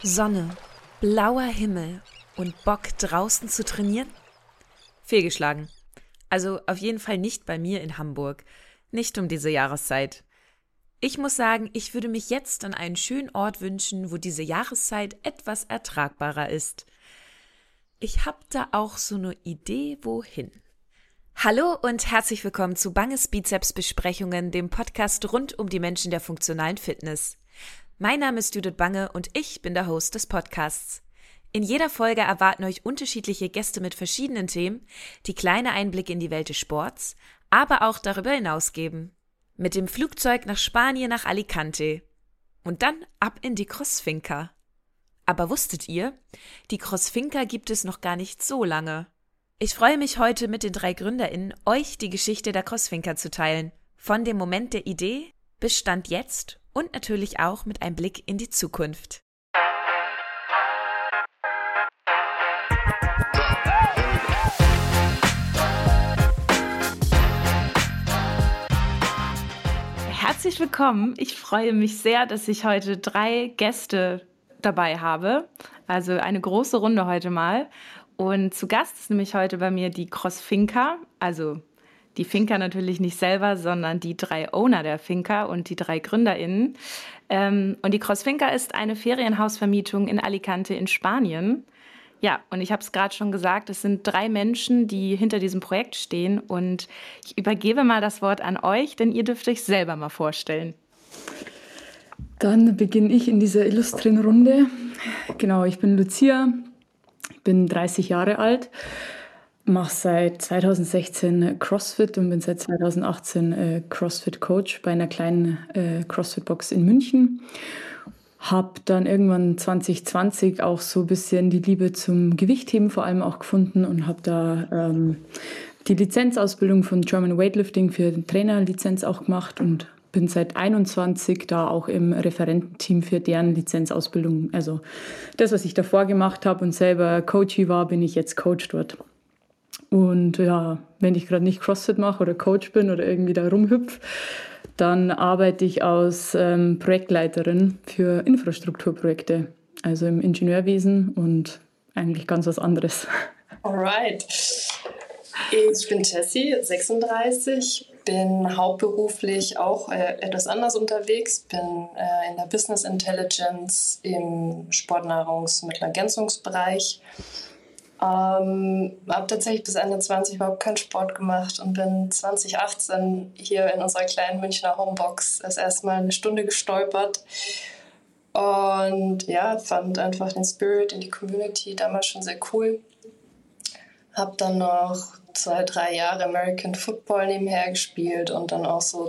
Sonne, blauer Himmel und Bock draußen zu trainieren? Fehlgeschlagen. Also auf jeden Fall nicht bei mir in Hamburg. Nicht um diese Jahreszeit. Ich muss sagen, ich würde mich jetzt an einen schönen Ort wünschen, wo diese Jahreszeit etwas ertragbarer ist. Ich hab da auch so eine Idee, wohin. Hallo und herzlich willkommen zu Banges Bizeps Besprechungen, dem Podcast rund um die Menschen der funktionalen Fitness. Mein Name ist Judith Bange und ich bin der Host des Podcasts. In jeder Folge erwarten euch unterschiedliche Gäste mit verschiedenen Themen, die kleine Einblicke in die Welt des Sports, aber auch darüber hinaus geben. Mit dem Flugzeug nach Spanien, nach Alicante. Und dann ab in die Crossfinca. Aber wusstet ihr, die Crossfinca gibt es noch gar nicht so lange. Ich freue mich heute mit den 3 GründerInnen, euch die Geschichte der Crossfinca zu teilen. Von dem Moment der Idee bis Stand jetzt und natürlich auch mit einem Blick in die Zukunft. Herzlich willkommen. Ich freue mich sehr, dass ich heute 3 Gäste dabei habe. Also eine große Runde heute mal. Und zu Gast ist nämlich heute bei mir die Crossfinca, also die Finca natürlich nicht selber, sondern die 3 Owner der Finca und die 3 GründerInnen. Und die Crossfinca ist eine Ferienhausvermietung in Alicante in Spanien. Ja, und ich habe es gerade schon gesagt, es sind 3 Menschen, die hinter diesem Projekt stehen. Und ich übergebe mal das Wort an euch, denn ihr dürft euch selber mal vorstellen. Dann beginne ich in dieser illustren Runde. Genau, ich bin Lucia, bin 30 Jahre alt, mache seit 2016 CrossFit und bin seit 2018 CrossFit-Coach bei einer kleinen CrossFit-Box in München. Habe dann irgendwann 2020 auch so ein bisschen die Liebe zum Gewichtheben vor allem auch gefunden und habe da die Lizenzausbildung von German Weightlifting für den Trainerlizenz auch gemacht und bin seit 21 da auch im Referententeam für deren Lizenzausbildung. Also das, was ich davor gemacht habe und selber Coachie war, bin ich jetzt Coach dort. Und ja, wenn ich gerade nicht CrossFit mache oder Coach bin oder irgendwie da rumhüpfe, dann arbeite ich als Projektleiterin für Infrastrukturprojekte, also im Ingenieurwesen und eigentlich ganz was anderes. Alright. Ich bin Jessie, 36, bin hauptberuflich auch etwas anders unterwegs, bin in der Business Intelligence im Sportnahrungsmittelergänzungsbereich. Habe tatsächlich bis Ende 20 überhaupt keinen Sport gemacht und bin 2018 hier in unserer kleinen Münchner Homebox das erste Mal eine Stunde gestolpert und ja, fand einfach den Spirit in die Community damals schon sehr cool. Habe dann noch 2-3 Jahre American Football nebenher gespielt und dann auch so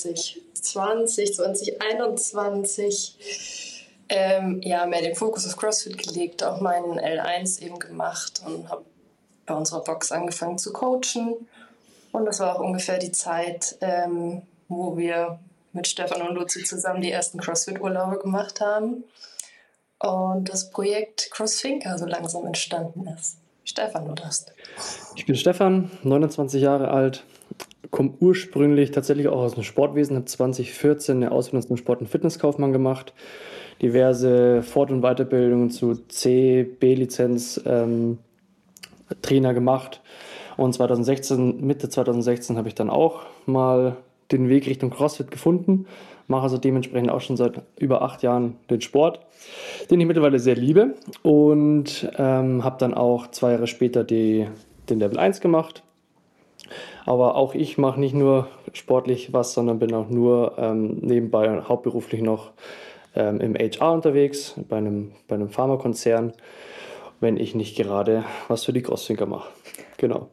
2021 mehr den Fokus auf CrossFit gelegt, auch meinen L1 eben gemacht und habe bei unserer Box angefangen zu coachen. Und das war auch ungefähr die Zeit, wo wir mit Stefan und Luzi zusammen die ersten CrossFit-Urlaube gemacht haben und das Projekt Crossfinca so langsam entstanden ist. Stefan, du darfst. Ich bin Stefan, 29 Jahre alt, komme ursprünglich tatsächlich auch aus dem Sportwesen, habe 2014 eine Ausbildung zum Sport- und Fitnesskaufmann gemacht, diverse Fort- und Weiterbildungen zu C-, B-Lizenz Trainer gemacht und Mitte 2016 habe ich dann auch mal den Weg Richtung CrossFit gefunden, mache also dementsprechend auch schon seit über 8 Jahren den Sport, den ich mittlerweile sehr liebe und habe dann auch 2 Jahre später den Level 1 gemacht. Aber auch ich mache nicht nur sportlich was, sondern bin auch nur nebenbei hauptberuflich noch im HR unterwegs, bei einem Pharmakonzern, wenn ich nicht gerade was für die Crossfinca mache. Genau.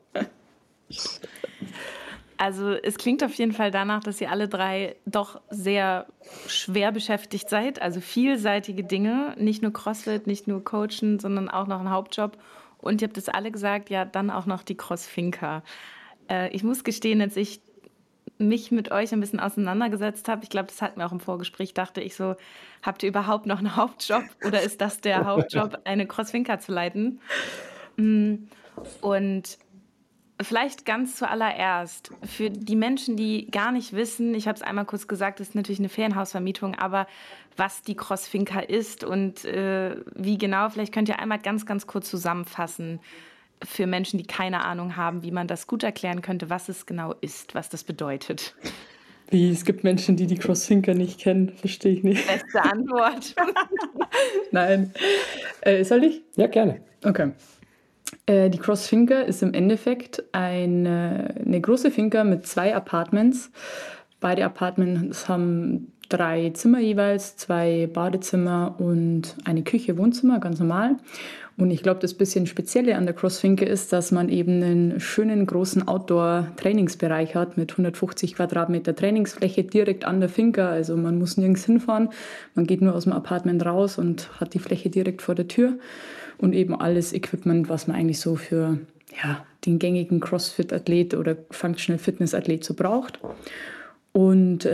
Also es klingt auf jeden Fall danach, dass ihr alle 3 doch sehr schwer beschäftigt seid, also vielseitige Dinge, nicht nur CrossFit, nicht nur Coachen, sondern auch noch ein Hauptjob. Und ihr habt es alle gesagt, ja, dann auch noch die Crossfinca. Ich muss gestehen, als ich mich mit euch ein bisschen auseinandergesetzt habe, ich glaube, das hatten wir auch im Vorgespräch, dachte ich so, habt ihr überhaupt noch einen Hauptjob oder ist das der Hauptjob, eine Crossfinca zu leiten? Und Vielleicht ganz zuallererst, für die Menschen, die gar nicht wissen, ich habe es einmal kurz gesagt, das ist natürlich eine Ferienhausvermietung, aber was die Crossfinca ist und wie genau, vielleicht könnt ihr einmal ganz, ganz kurz zusammenfassen für Menschen, die keine Ahnung haben, wie man das gut erklären könnte, was es genau ist, was das bedeutet. Wie, es gibt Menschen, die Crossfinca nicht kennen, verstehe ich nicht. Beste Antwort. Nein. Soll ich? Ja, gerne. Okay. Die Crossfinca ist im Endeffekt eine große Finca mit 2 Apartments. Beide Apartments haben 3 Zimmer jeweils, 2 Badezimmer und eine Küche, Wohnzimmer, ganz normal. Und ich glaube, das bisschen Spezielle an der Crossfinca ist, dass man eben einen schönen großen Outdoor-Trainingsbereich hat mit 150 Quadratmeter Trainingsfläche direkt an der Finca. Also man muss nirgends hinfahren, man geht nur aus dem Apartment raus und hat die Fläche direkt vor der Tür. Und eben alles Equipment, was man eigentlich so für den gängigen CrossFit-Athlet oder Functional Fitness-Athlet so braucht. Und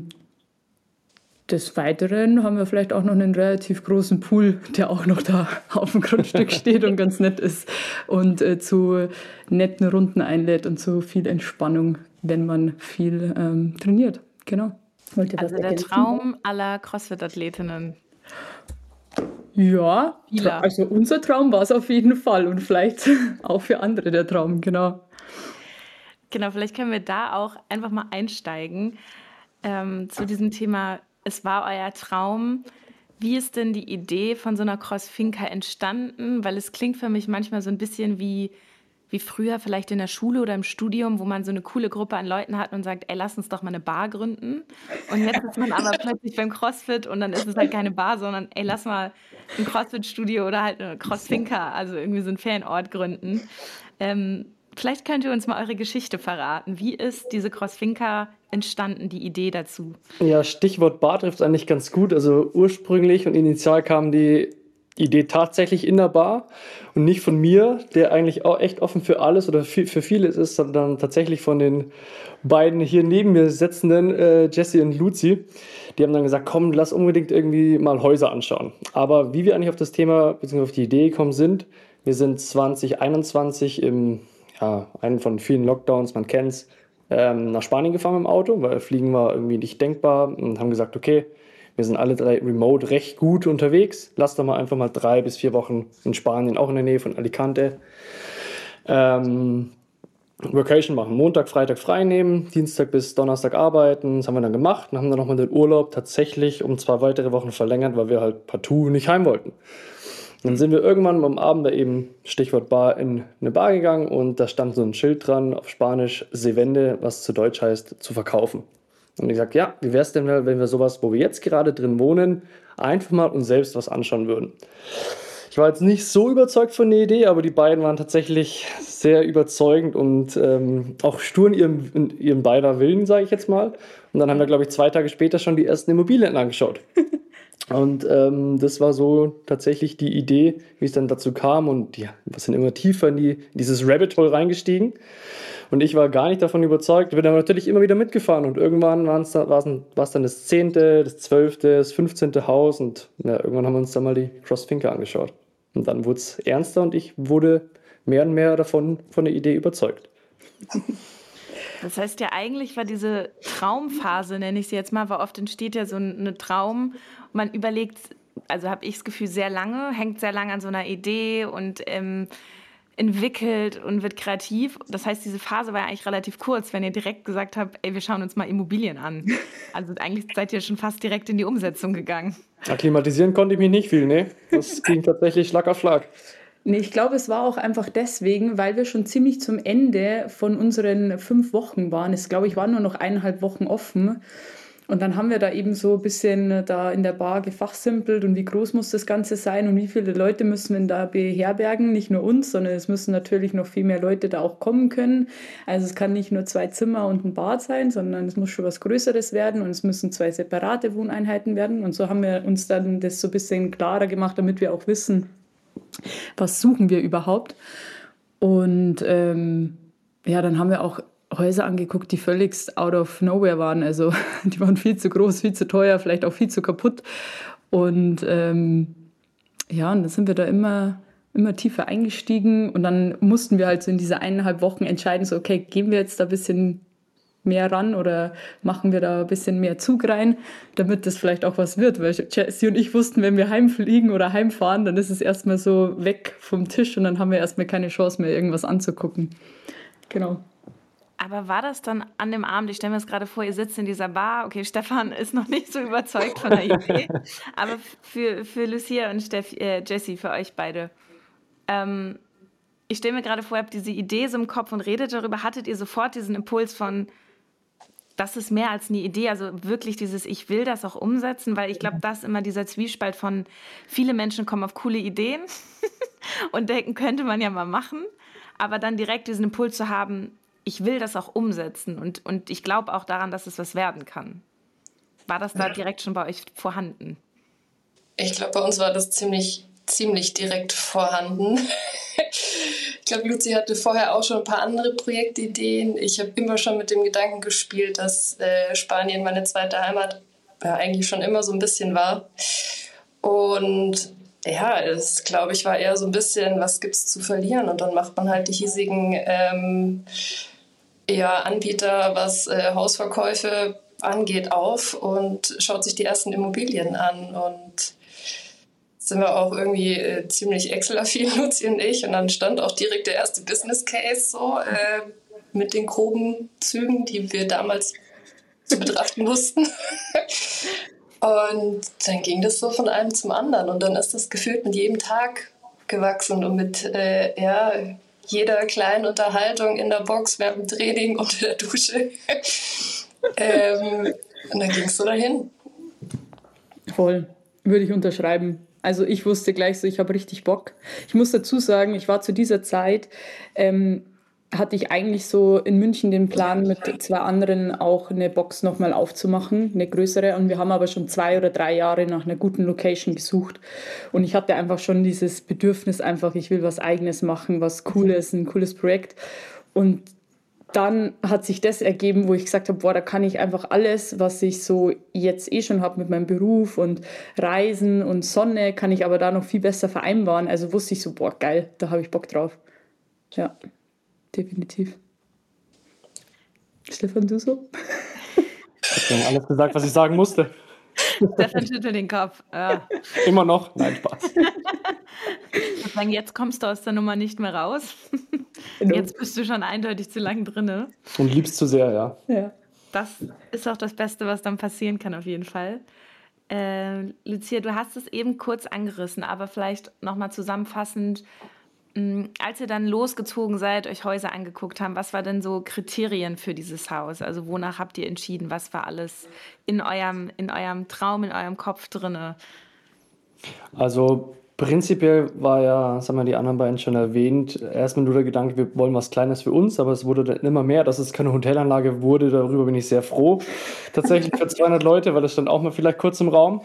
des Weiteren haben wir vielleicht auch noch einen relativ großen Pool, der auch noch da auf dem Grundstück steht und ganz nett ist und zu netten Runden einlädt und zu viel Entspannung, wenn man viel trainiert. Genau. Also der Traum aller CrossFit-Athletinnen. Ja, also unser Traum war es auf jeden Fall und vielleicht auch für andere der Traum, genau. Genau, vielleicht können wir da auch einfach mal einsteigen zu diesem Thema. Es war euer Traum. Wie ist denn die Idee von so einer Crossfinca entstanden? Weil es klingt für mich manchmal so ein bisschen wie früher vielleicht in der Schule oder im Studium, wo man so eine coole Gruppe an Leuten hat und sagt, ey, lass uns doch mal eine Bar gründen. Und jetzt ist man aber plötzlich beim CrossFit und dann ist es halt keine Bar, sondern ey, lass mal ein CrossFit-Studio oder halt eine Crossfinca, also irgendwie so einen Ferienort gründen. Vielleicht könnt ihr uns mal eure Geschichte verraten. Wie ist diese Crossfinca entstanden, die Idee dazu? Ja, Stichwort Bar trifft es eigentlich ganz gut. Also ursprünglich und initial kam die Idee tatsächlich in der Bar und nicht von mir, der eigentlich auch echt offen für alles oder für vieles ist, sondern tatsächlich von den beiden hier neben mir sitzenden, Jesse und Luzi. Die haben dann gesagt, komm, lass unbedingt irgendwie mal Häuser anschauen. Aber wie wir eigentlich auf das Thema bzw. auf die Idee gekommen sind, wir sind 2021 im einen von vielen Lockdowns, man kennt's, nach Spanien gefahren mit dem Auto, weil Fliegen war irgendwie nicht denkbar und haben gesagt, okay, wir sind alle 3 remote recht gut unterwegs, lass doch mal einfach mal 3 bis 4 Wochen in Spanien, auch in der Nähe von Alicante, Vacation machen, Montag, Freitag frei nehmen, Dienstag bis Donnerstag arbeiten, das haben wir dann gemacht und haben dann nochmal den Urlaub tatsächlich um 2 weitere Wochen verlängert, weil wir halt partout nicht heim wollten. Dann sind wir irgendwann am Abend da eben, Stichwort Bar, in eine Bar gegangen und da stand so ein Schild dran auf Spanisch, Se vende, was zu Deutsch heißt, zu verkaufen. Und ich gesagt, ja, wie wäre es denn, wenn wir sowas, wo wir jetzt gerade drin wohnen, einfach mal uns selbst was anschauen würden. Ich war jetzt nicht so überzeugt von der Idee, aber die beiden waren tatsächlich sehr überzeugend und auch stur in ihrem beider Willen, sage ich jetzt mal. Und dann haben wir, glaube ich, 2 Tage später schon die ersten Immobilien angeschaut. Und das war so tatsächlich die Idee, wie es dann dazu kam. Und ja, wir sind immer tiefer in dieses Rabbit Hole reingestiegen. Und ich war gar nicht davon überzeugt. Ich bin dann natürlich immer wieder mitgefahren. Und irgendwann war es dann das 10., das 12., das 15. Haus. Und ja, irgendwann haben wir uns dann mal die Crossfinca angeschaut. Und dann wurde es ernster und ich wurde mehr und mehr von der Idee überzeugt. Das heißt ja, eigentlich war diese Traumphase, nenne ich sie jetzt mal, weil oft entsteht ja so ein Traum. Man überlegt, also habe ich das Gefühl, sehr lange, hängt sehr lange an so einer Idee und entwickelt und wird kreativ. Das heißt, diese Phase war ja eigentlich relativ kurz, wenn ihr direkt gesagt habt, ey, wir schauen uns mal Immobilien an. Also eigentlich seid ihr schon fast direkt in die Umsetzung gegangen. Akklimatisieren konnte ich mich nicht viel, ne? Das ging tatsächlich Schlag auf Schlag. Nee, ich glaube, es war auch einfach deswegen, weil wir schon ziemlich zum Ende von unseren 5 Wochen waren. Es, glaube ich, waren nur noch 1,5 Wochen offen. Und dann haben wir da eben so ein bisschen da in der Bar gefachsimpelt und wie groß muss das Ganze sein und wie viele Leute müssen wir da beherbergen. Nicht nur uns, sondern es müssen natürlich noch viel mehr Leute da auch kommen können. Also es kann nicht nur 2 Zimmer und ein Bad sein, sondern es muss schon was Größeres werden und es müssen 2 separate Wohneinheiten werden. Und so haben wir uns dann das so ein bisschen klarer gemacht, damit wir auch wissen, was suchen wir überhaupt. Und dann haben wir auch Häuser angeguckt, die völlig out of nowhere waren. Also die waren viel zu groß, viel zu teuer, vielleicht auch viel zu kaputt. Und und dann sind wir da immer immer tiefer eingestiegen und dann mussten wir halt so in diese 1,5 Wochen entscheiden, so okay, gehen wir jetzt da ein bisschen mehr ran oder machen wir da ein bisschen mehr Zug rein, damit das vielleicht auch was wird, weil Jessie und ich wussten, wenn wir heimfliegen oder heimfahren, dann ist es erstmal so weg vom Tisch und dann haben wir erstmal keine Chance mehr, irgendwas anzugucken. Genau. Aber war das dann an dem Abend, ich stelle mir das gerade vor, ihr sitzt in dieser Bar, okay, Stefan ist noch nicht so überzeugt von der Idee, aber für Lucia und Jessie, für euch beide, ähm, ich stelle mir gerade vor, ihr habt diese Idee so im Kopf und redet darüber, hattet ihr sofort diesen Impuls von, das ist mehr als eine Idee, also wirklich dieses, ich will das auch umsetzen, weil ich glaube, das ist immer dieser Zwiespalt von, viele Menschen kommen auf coole Ideen und denken, könnte man ja mal machen, aber dann direkt diesen Impuls zu haben, ich will das auch umsetzen und ich glaube auch daran, dass es was werden kann. War das da direkt schon bei euch vorhanden? Ich glaube, bei uns war das ziemlich direkt vorhanden. Ich glaube, Luzi hatte vorher auch schon ein paar andere Projektideen. Ich habe immer schon mit dem Gedanken gespielt, dass Spanien meine zweite Heimat eigentlich schon immer so ein bisschen war. Und ja, es, glaube ich, war eher so ein bisschen, was gibt's zu verlieren? Und dann macht man halt die hiesigen Anbieter, was Hausverkäufe angeht, auf und schaut sich die ersten Immobilien an. Und sind wir auch irgendwie ziemlich Excel-affin, Luzi und ich. Und dann stand auch direkt der erste Business Case so mit den groben Zügen, die wir damals zu betrachten mussten. Und dann ging das so von einem zum anderen. Und dann ist das gefühlt mit jedem Tag gewachsen und mit jeder kleinen Unterhaltung in der Box, während dem Training, unter der Dusche. Und dann ging es so dahin. Voll, würde ich unterschreiben. Also ich wusste gleich so, ich habe richtig Bock. Ich muss dazu sagen, ich war zu dieser Zeit, hatte ich eigentlich so in München den Plan, mit 2 anderen auch eine Box nochmal aufzumachen, eine größere. Und wir haben aber schon 2 oder 3 Jahre nach einer guten Location gesucht. Und ich hatte einfach schon dieses Bedürfnis einfach, ich will was Eigenes machen, was Cooles, ein cooles Projekt. Und dann hat sich das ergeben, wo ich gesagt habe, boah, da kann ich einfach alles, was ich so jetzt schon habe mit meinem Beruf und Reisen und Sonne, kann ich aber da noch viel besser vereinbaren. Also wusste ich so, boah, geil, da habe ich Bock drauf. Ja, definitiv. Stefan, du so? Ich habe alles gesagt, was ich sagen musste. Stefan schüttelt den Kopf. Immer noch? Nein, Spaß. Ich sagen, jetzt kommst du aus der Nummer nicht mehr raus. Jetzt bist du schon eindeutig zu lang drinne. Und liebst zu sehr, ja. Ja. Das ist auch das Beste, was dann passieren kann, auf jeden Fall. Lucia, du hast es eben kurz angerissen, aber vielleicht nochmal zusammenfassend, als ihr dann losgezogen seid, euch Häuser angeguckt haben, was war denn so Kriterien für dieses Haus? Also wonach habt ihr entschieden? Was war alles in eurem Traum, in eurem Kopf drinne? Also prinzipiell war ja, das haben ja die anderen beiden schon erwähnt, erstmal nur der Gedanke, wir wollen was Kleines für uns, aber es wurde dann immer mehr, dass es keine Hotelanlage wurde, darüber bin ich sehr froh. Tatsächlich für 200 Leute, weil das stand auch mal vielleicht kurz im Raum.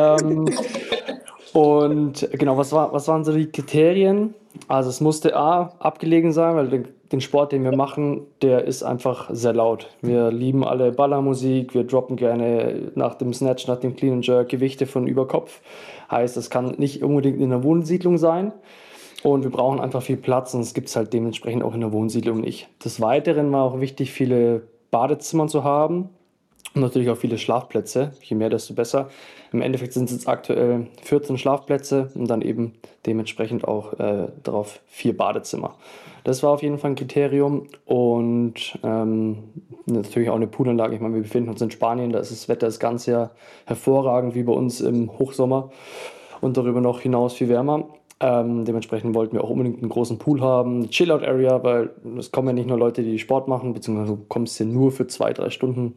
Und genau, was waren so die Kriterien? Also es musste abgelegen sein, weil den Sport, den wir machen, der ist einfach sehr laut. Wir lieben alle Ballermusik, wir droppen gerne nach dem Snatch, nach dem Clean and Jerk Gewichte von über Kopf. Heißt, es kann nicht unbedingt in einer Wohnsiedlung sein. Und wir brauchen einfach viel Platz und es gibt es halt dementsprechend auch in der Wohnsiedlung nicht. Des Weiteren war auch wichtig, viele Badezimmer zu haben. Und natürlich auch viele Schlafplätze. Je mehr, desto besser. Im Endeffekt sind es jetzt aktuell 14 Schlafplätze und dann eben dementsprechend auch darauf 4 Badezimmer. Das war auf jeden Fall ein Kriterium. Und natürlich auch eine Poolanlage. Ich meine, wir befinden uns in Spanien, da ist das Wetter das ganze Jahr hervorragend, wie bei uns im Hochsommer. Und darüber noch hinaus viel wärmer. Dementsprechend wollten wir auch unbedingt einen großen Pool haben, eine Chill-Out-Area, weil es kommen ja nicht nur Leute, die Sport machen, beziehungsweise du kommst hier nur für 2-3 Stunden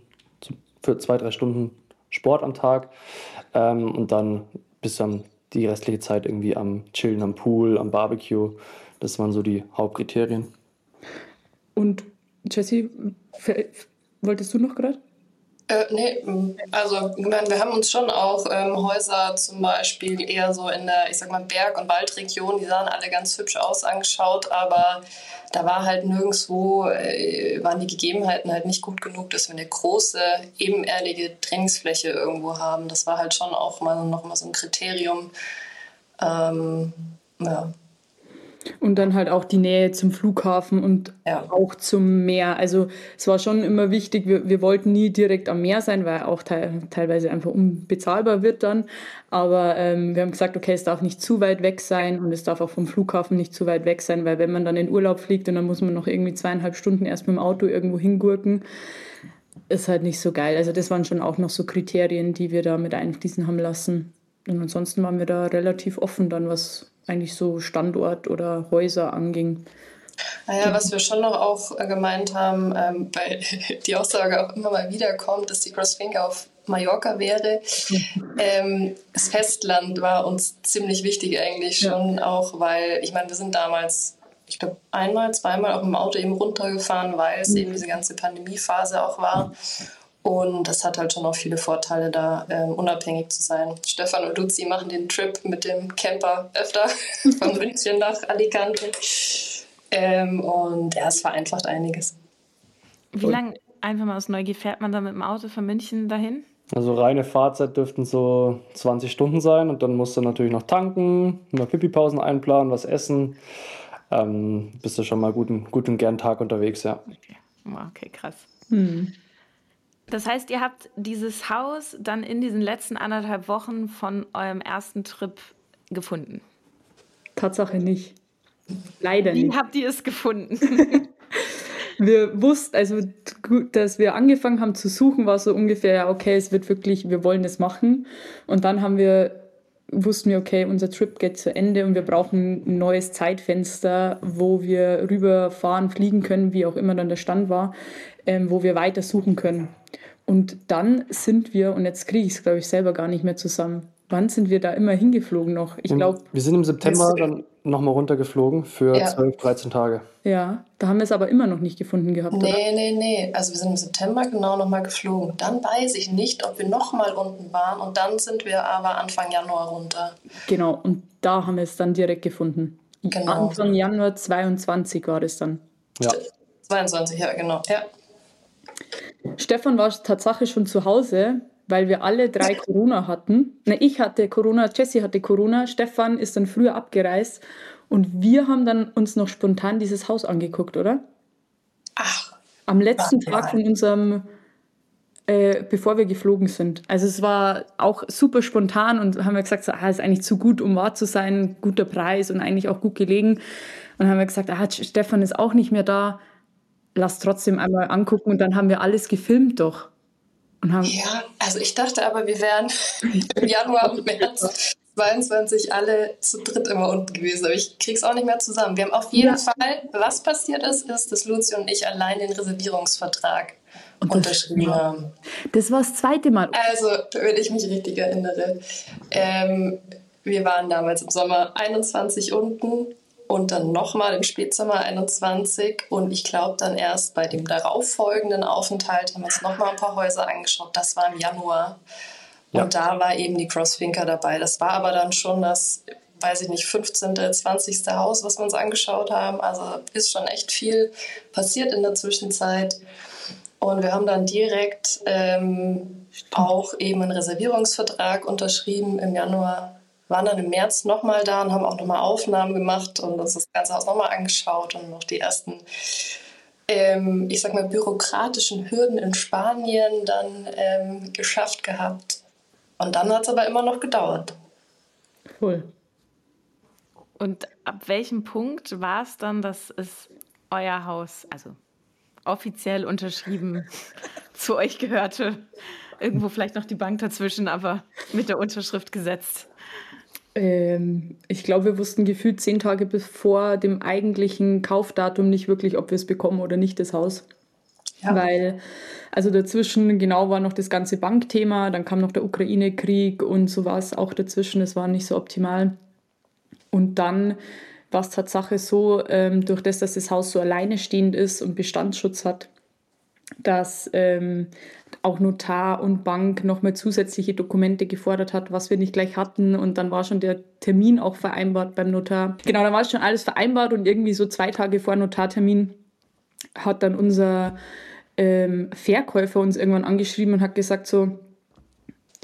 Sport am Tag und dann bist du dann die restliche Zeit irgendwie am Chillen, am Pool, am Barbecue. Das waren so die Hauptkriterien. Und Jessie, wolltest du noch gerade? Nee, also ich meine, wir haben uns schon auch Häuser zum Beispiel eher so in der, ich sag mal, Berg- und Waldregion, die sahen alle ganz hübsch aus angeschaut, aber da war halt nirgendwo, waren die Gegebenheiten halt nicht gut genug, dass wir eine große, ebenerdige Trainingsfläche irgendwo haben. Das war halt schon auch mal noch mal so ein Kriterium. Ja. Und dann halt auch die Nähe zum Flughafen und Ja. auch zum Meer. Also es war schon immer wichtig, wir wollten nie direkt am Meer sein, weil auch teilweise einfach unbezahlbar wird dann. Aber wir haben gesagt, okay, es darf nicht zu weit weg sein und es darf auch vom Flughafen nicht zu weit weg sein, weil wenn man dann in Urlaub fliegt und dann muss man noch irgendwie 2,5 Stunden erst mit dem Auto irgendwo hingurken, ist halt nicht so geil. Also das waren schon auch noch so Kriterien, die wir da mit einfließen haben lassen. Und ansonsten waren wir da relativ offen dann, was eigentlich so Standort oder Häuser anging. Naja, was wir schon noch auch gemeint haben, weil die Aussage auch immer mal wieder kommt, dass die CrossFinker auf Mallorca wäre. Das Festland war uns ziemlich wichtig eigentlich schon, auch weil, ich meine, wir sind damals, ich glaube, einmal, zweimal auch im Auto eben runtergefahren, weil es eben diese ganze Pandemiephase auch war. Und das hat halt schon auch viele Vorteile, da unabhängig zu sein. Stefan und Luzi machen den Trip mit dem Camper öfter von München nach Alicante. Und ja, es vereinfacht einiges. Wie lange, einfach mal aus Neugier, fährt man da mit dem Auto von München dahin? Also reine Fahrzeit dürften so 20 Stunden sein und dann musst du natürlich noch tanken, immer Pipi-Pausen einplanen, was essen. Bist du schon mal gut und gern Tag unterwegs, ja. Okay, krass. Das heißt, ihr habt dieses Haus dann in diesen letzten 1,5 Wochen von eurem ersten Trip gefunden. Tatsache nicht. Leider Wie nicht. habt ihr es gefunden? Wir wussten, also dass wir angefangen haben zu suchen, war so ungefähr, ja, okay, es wird wirklich, wir wollen das machen. Und dann wussten wir, okay, unser Trip geht zu Ende und wir brauchen ein neues Zeitfenster, wo wir rüberfahren, fliegen können, wie auch immer dann der Stand war, wo wir weiter suchen können. Und dann sind wir, und jetzt kriege ich es, glaube ich, selber gar nicht mehr zusammen. Wann sind wir da immer hingeflogen noch? Ich glaube, Wir sind im September dann nochmal runtergeflogen für 12, 13 Tage. ja, da haben wir es aber immer noch nicht gefunden gehabt, oder? Nee. Also wir sind im September genau nochmal geflogen. Dann weiß ich nicht, ob wir nochmal unten waren. Und dann sind wir aber Anfang Januar runter. Genau, und da haben wir es dann direkt gefunden. Genau. Anfang Januar 22 war das dann. Ja. 22, ja, genau. Ja. Stefan war tatsächlich schon zu Hause, weil wir alle 3 Corona hatten. Ich hatte Corona, Jessie hatte Corona, Stefan ist dann früher abgereist und wir haben dann uns noch spontan dieses Haus angeguckt, oder? Ach, Am letzten warte Tag mal. von unserem, bevor wir geflogen sind. Also es war auch super spontan und haben wir gesagt, so, ist eigentlich zu gut, um wahr zu sein, guter Preis und eigentlich auch gut gelegen. Und dann haben wir gesagt, Stefan ist auch nicht mehr da, lass trotzdem einmal angucken und dann haben wir alles gefilmt doch. Und haben, Ja, also ich dachte aber, wir wären im Januar und März 22 alle zu dritt immer unten gewesen. Aber ich krieg's auch nicht mehr zusammen. Wir haben auf jeden Fall, was passiert ist, dass Luzi und ich allein den Reservierungsvertrag unterschrieben haben. Das war das zweite Mal. Also, wenn ich mich richtig erinnere, wir waren damals im Sommer 21 unten und dann nochmal im Spätsommer 21 und ich glaube dann erst bei dem darauffolgenden Aufenthalt haben wir uns nochmal ein paar Häuser angeschaut. Das war im Januar und da war eben die CrossFinker dabei. Das war aber dann schon das, weiß ich nicht, 15., 20. Haus, was wir uns angeschaut haben. Also ist schon echt viel passiert in der Zwischenzeit. Und wir haben dann direkt auch eben einen Reservierungsvertrag unterschrieben im Januar, waren dann im März nochmal da und haben auch nochmal Aufnahmen gemacht und uns das ganze Haus nochmal angeschaut und noch die ersten, ich sag mal, bürokratischen Hürden in Spanien dann geschafft gehabt. Und dann hat es aber immer noch gedauert. Cool. Und ab welchem Punkt war es dann, dass es euer Haus, also offiziell unterschrieben, zu euch gehörte? Irgendwo vielleicht noch die Bank dazwischen, aber mit der Unterschrift gesetzt. Ich glaube, wir wussten gefühlt 10 Tage vor dem eigentlichen Kaufdatum nicht wirklich, ob wir es bekommen oder nicht, das Haus. Ja. Weil, also dazwischen genau war noch das ganze Bankthema, dann kam noch der Ukraine-Krieg und so war es auch dazwischen, das war nicht so optimal. Und dann war es Tatsache so, durch das, dass das Haus so alleine stehend ist und Bestandsschutz hat, dass auch Notar und Bank nochmal zusätzliche Dokumente gefordert hat, was wir nicht gleich hatten. Und dann war schon der Termin auch vereinbart beim Notar. Genau, dann war schon alles vereinbart und irgendwie so 2 Tage vor Notartermin hat dann unser Verkäufer uns irgendwann angeschrieben und hat gesagt so,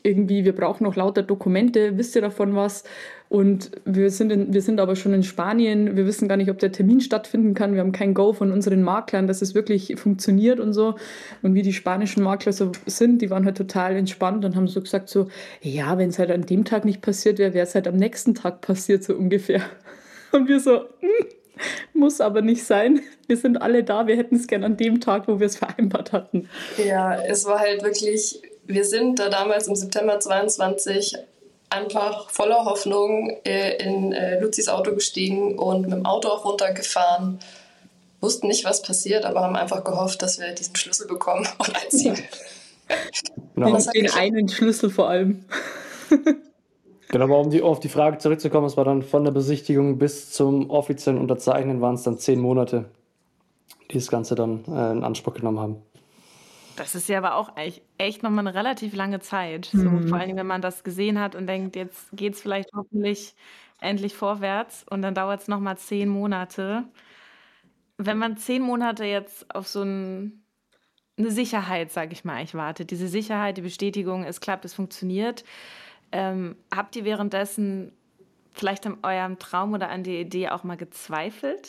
irgendwie, wir brauchen noch lauter Dokumente, wisst ihr davon was? Und wir sind aber schon in Spanien, wir wissen gar nicht, ob der Termin stattfinden kann, wir haben kein Go von unseren Maklern, dass es wirklich funktioniert und so. Und wie die spanischen Makler so sind, die waren halt total entspannt und haben so gesagt so, ja, wenn es halt an dem Tag nicht passiert wäre, wäre es halt am nächsten Tag passiert, so ungefähr. Und wir so, muss aber nicht sein. Wir sind alle da, wir hätten es gern an dem Tag, wo wir es vereinbart hatten. Ja, es war halt wirklich, wir sind da damals im September 22 einfach voller Hoffnung in Luzis Auto gestiegen und mit dem Auto auch runtergefahren. Wussten nicht, was passiert, aber haben einfach gehofft, dass wir diesen Schlüssel bekommen und einziehen. Genau. Den einen Schlüssel vor allem. Genau, aber auf die Frage zurückzukommen, es war dann von der Besichtigung bis zum offiziellen Unterzeichnen waren es dann 10 Monate, die das Ganze dann in Anspruch genommen haben. Das ist ja aber auch echt nochmal eine relativ lange Zeit. So, vor allem, wenn man das gesehen hat und denkt, jetzt geht es vielleicht hoffentlich endlich vorwärts und dann dauert es nochmal 10 Monate. Wenn man 10 Monate jetzt auf so eine Sicherheit, sage ich mal, eigentlich wartet, diese Sicherheit, die Bestätigung, es klappt, es funktioniert, habt ihr währenddessen vielleicht an eurem Traum oder an der Idee auch mal gezweifelt?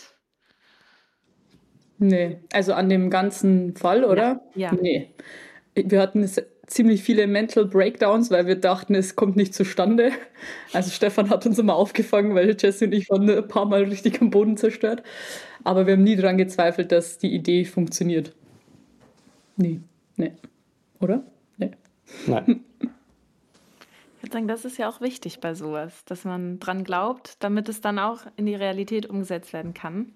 Nee, also an dem ganzen Fall, oder? Ja. Nee. Wir hatten ziemlich viele Mental Breakdowns, weil wir dachten, es kommt nicht zustande. Also Stefan hat uns immer aufgefangen, weil Jesse und ich waren ein paar Mal richtig am Boden zerstört. Aber wir haben nie daran gezweifelt, dass die Idee funktioniert. Nee. Oder? Nee. Nein. Ich würde sagen, das ist ja auch wichtig bei sowas, dass man dran glaubt, damit es dann auch in die Realität umgesetzt werden kann.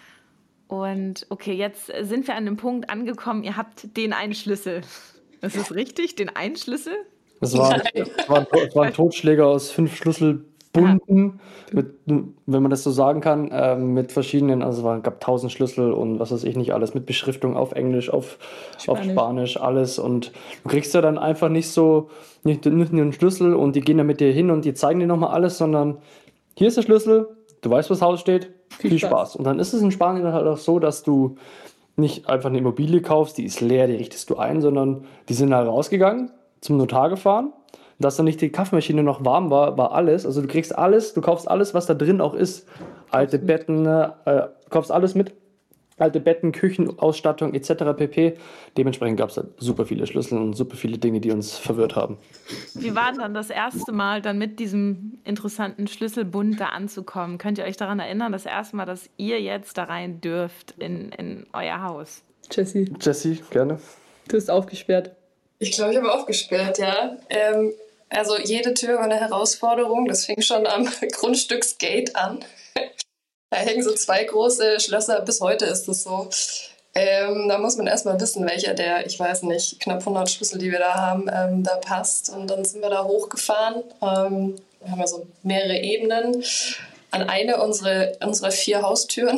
Und okay, jetzt sind wir an dem Punkt angekommen, ihr habt den einen Schlüssel. Das ist richtig, den einen Schlüssel? Es war ein Totschläger aus 5 Schlüsselbunden, wenn man das so sagen kann, mit verschiedenen, also es gab 1000 Schlüssel und was weiß ich nicht alles, mit Beschriftung auf Englisch, auf Spanisch, alles. Und du kriegst ja dann einfach nicht nur einen Schlüssel und die gehen dann mit dir hin und die zeigen dir nochmal alles, sondern hier ist der Schlüssel, du weißt, wo das Haus steht, viel Spaß. Und dann ist es in Spanien halt auch so, dass du nicht einfach eine Immobilie kaufst, die ist leer, die richtest du ein, sondern die sind halt rausgegangen, zum Notar gefahren, dass dann nicht die Kaffeemaschine noch warm war alles. Also du kriegst alles, du kaufst alles, was da drin auch ist. Alte Betten, kaufst alles mit. Alte Betten, Küchenausstattung etc. pp. Dementsprechend gab es da super viele Schlüssel und super viele Dinge, die uns verwirrt haben. Wie war denn dann das erste Mal, dann mit diesem interessanten Schlüsselbund da anzukommen? Könnt ihr euch daran erinnern, das erste Mal, dass ihr jetzt da rein dürft in euer Haus? Jesse, gerne. du hast aufgesperrt. Ich glaube, ich habe aufgesperrt, ja. Also jede Tür war eine Herausforderung. Das fing schon am Grundstücksgate an. Da hängen so 2 große Schlösser. Bis heute ist es so. Da muss man erstmal wissen, welcher der, ich weiß nicht, knapp 100 Schlüssel, die wir da haben, da passt. Und dann sind wir da hochgefahren. Wir haben ja so mehrere Ebenen. An eine unserer 4 Haustüren.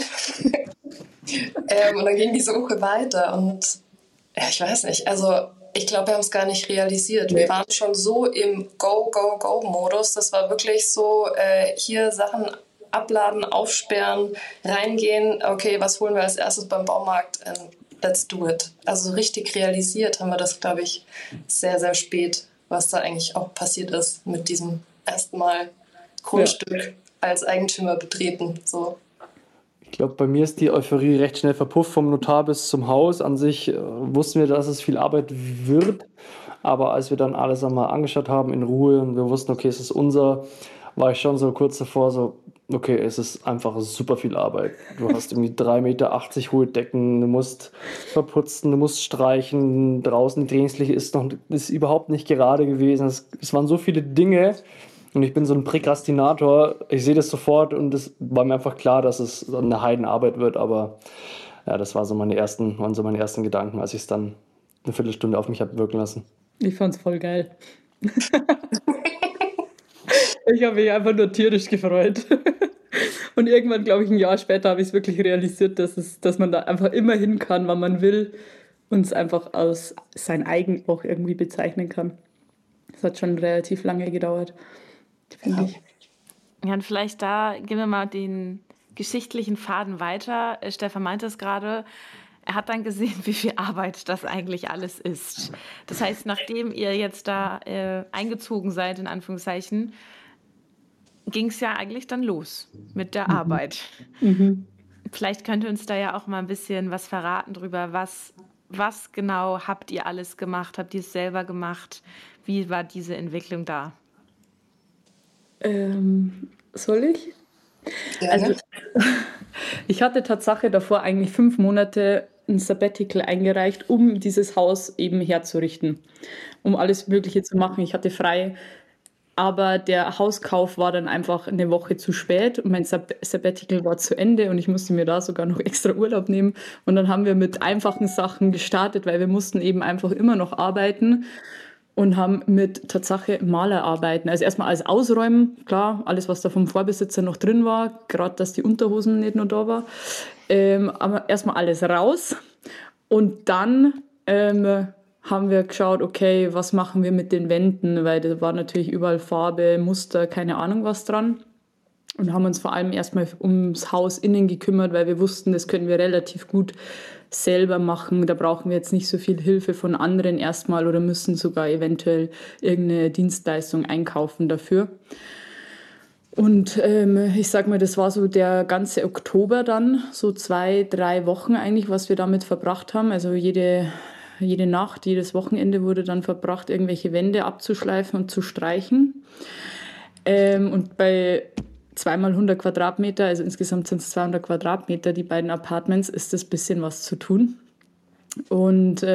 Und dann ging die Suche weiter. Und ja, ich weiß nicht, also ich glaube, wir haben es gar nicht realisiert. Wir waren schon so im Go-Go-Go-Modus. Das war wirklich so, hier Sachen abladen, aufsperren, reingehen. Okay, was holen wir als erstes beim Baumarkt? Let's do it. Also richtig realisiert haben wir das, glaube ich, sehr, sehr spät, was da eigentlich auch passiert ist mit diesem ersten Mal Grundstück als Eigentümer betreten. So. Ich glaube, bei mir ist die Euphorie recht schnell verpufft vom Notar bis zum Haus. An sich wussten wir, dass es viel Arbeit wird. Aber als wir dann alles einmal angeschaut haben in Ruhe und wir wussten, okay, es ist unser, war ich schon so kurz davor, so, okay, es ist einfach super viel Arbeit. Du hast irgendwie 3,80 Meter hohe Decken, du musst verputzen, du musst streichen, draußen die Trainingsfläche ist überhaupt nicht gerade gewesen. Es waren so viele Dinge. Und ich bin so ein Präkrastinator, ich sehe das sofort und es war mir einfach klar, dass es eine Heidenarbeit wird, aber ja, das waren so meine ersten Gedanken, als ich es dann eine Viertelstunde auf mich habe wirken lassen. Ich fand's voll geil. Ich habe mich einfach nur tierisch gefreut. Und irgendwann, glaube ich, ein Jahr später habe ich es wirklich realisiert, dass man da einfach immer hin kann, wann man will und es einfach als sein eigen auch irgendwie bezeichnen kann. Das hat schon relativ lange gedauert, finde ich. Ja, und vielleicht da gehen wir mal den geschichtlichen Faden weiter. Stefan meinte es gerade, er hat dann gesehen, wie viel Arbeit das eigentlich alles ist. Das heißt, nachdem ihr jetzt da eingezogen seid, in Anführungszeichen, ging es ja eigentlich dann los mit der Arbeit. Vielleicht könnt ihr uns da ja auch mal ein bisschen was verraten drüber, was genau habt ihr alles gemacht? Habt ihr es selber gemacht? Wie war diese Entwicklung da? Soll ich? Gerne. Also, ich hatte Tatsache davor eigentlich 5 Monate ein Sabbatical eingereicht, um dieses Haus eben herzurichten, um alles Mögliche zu machen. Ich hatte frei, aber der Hauskauf war dann einfach eine Woche zu spät und mein Sabbatical war zu Ende und ich musste mir da sogar noch extra Urlaub nehmen. Und dann haben wir mit einfachen Sachen gestartet, weil wir mussten eben einfach immer noch arbeiten und haben mit Tatsache Malerarbeiten, also erstmal alles ausräumen, klar, alles, was da vom Vorbesitzer noch drin war, gerade, dass die Unterhosen nicht nur da war, aber erstmal alles raus und dann haben wir geschaut, okay, was machen wir mit den Wänden, weil da war natürlich überall Farbe, Muster, keine Ahnung was dran. Und haben uns vor allem erstmal ums Haus innen gekümmert, weil wir wussten, das können wir relativ gut selber machen. Da brauchen wir jetzt nicht so viel Hilfe von anderen erstmal oder müssen sogar eventuell irgendeine Dienstleistung einkaufen dafür. Und ich sag mal, das war so der ganze Oktober dann, so 2, 3 Wochen eigentlich, was wir damit verbracht haben. Also jede Nacht, jedes Wochenende wurde dann verbracht, irgendwelche Wände abzuschleifen und zu streichen. Und bei 2 mal 100 Quadratmeter, also insgesamt sind es 200 Quadratmeter, die beiden Apartments, ist das ein bisschen was zu tun. Und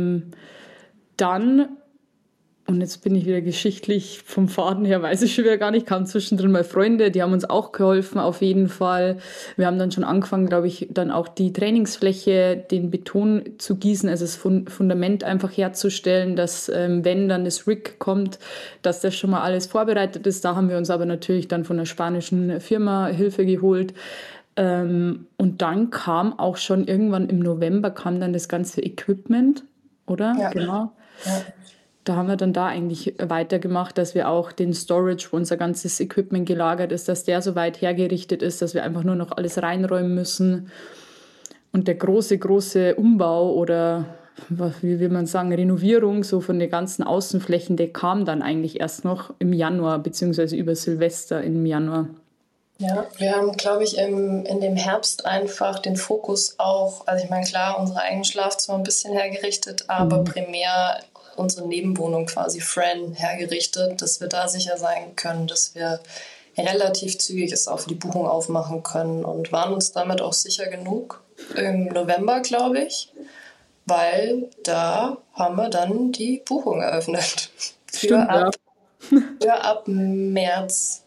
dann, und jetzt bin ich wieder geschichtlich vom Faden her, weiß ich schon wieder gar nicht, kamen zwischendrin mal Freunde, die haben uns auch geholfen, auf jeden Fall. Wir haben dann schon angefangen, glaube ich, dann auch die Trainingsfläche, den Beton zu gießen, also das Fundament einfach herzustellen, dass wenn dann das Rig kommt, dass das schon mal alles vorbereitet ist. Da haben wir uns aber natürlich dann von einer spanischen Firma Hilfe geholt. Und dann kam auch schon irgendwann im November kam dann das ganze Equipment, oder? Ja. Genau. Ja. Da haben wir dann da eigentlich weitergemacht, dass wir auch den Storage, wo unser ganzes Equipment gelagert ist, dass der so weit hergerichtet ist, dass wir einfach nur noch alles reinräumen müssen. Und der große Umbau oder, wie will man sagen, Renovierung so von den ganzen Außenflächen, der kam dann eigentlich erst noch im Januar, beziehungsweise über Silvester im Januar. Ja, wir haben, glaube ich, in dem Herbst einfach den Fokus auch, also ich meine, klar, unsere eigenen Schlafzimmer ein bisschen hergerichtet, aber primär unsere Nebenwohnung quasi Fran hergerichtet, dass wir da sicher sein können, dass wir relativ zügig es auch für die Buchung aufmachen können und waren uns damit auch sicher genug im November, glaube ich, weil da haben wir dann die Buchung eröffnet. Stimmt, Für ab März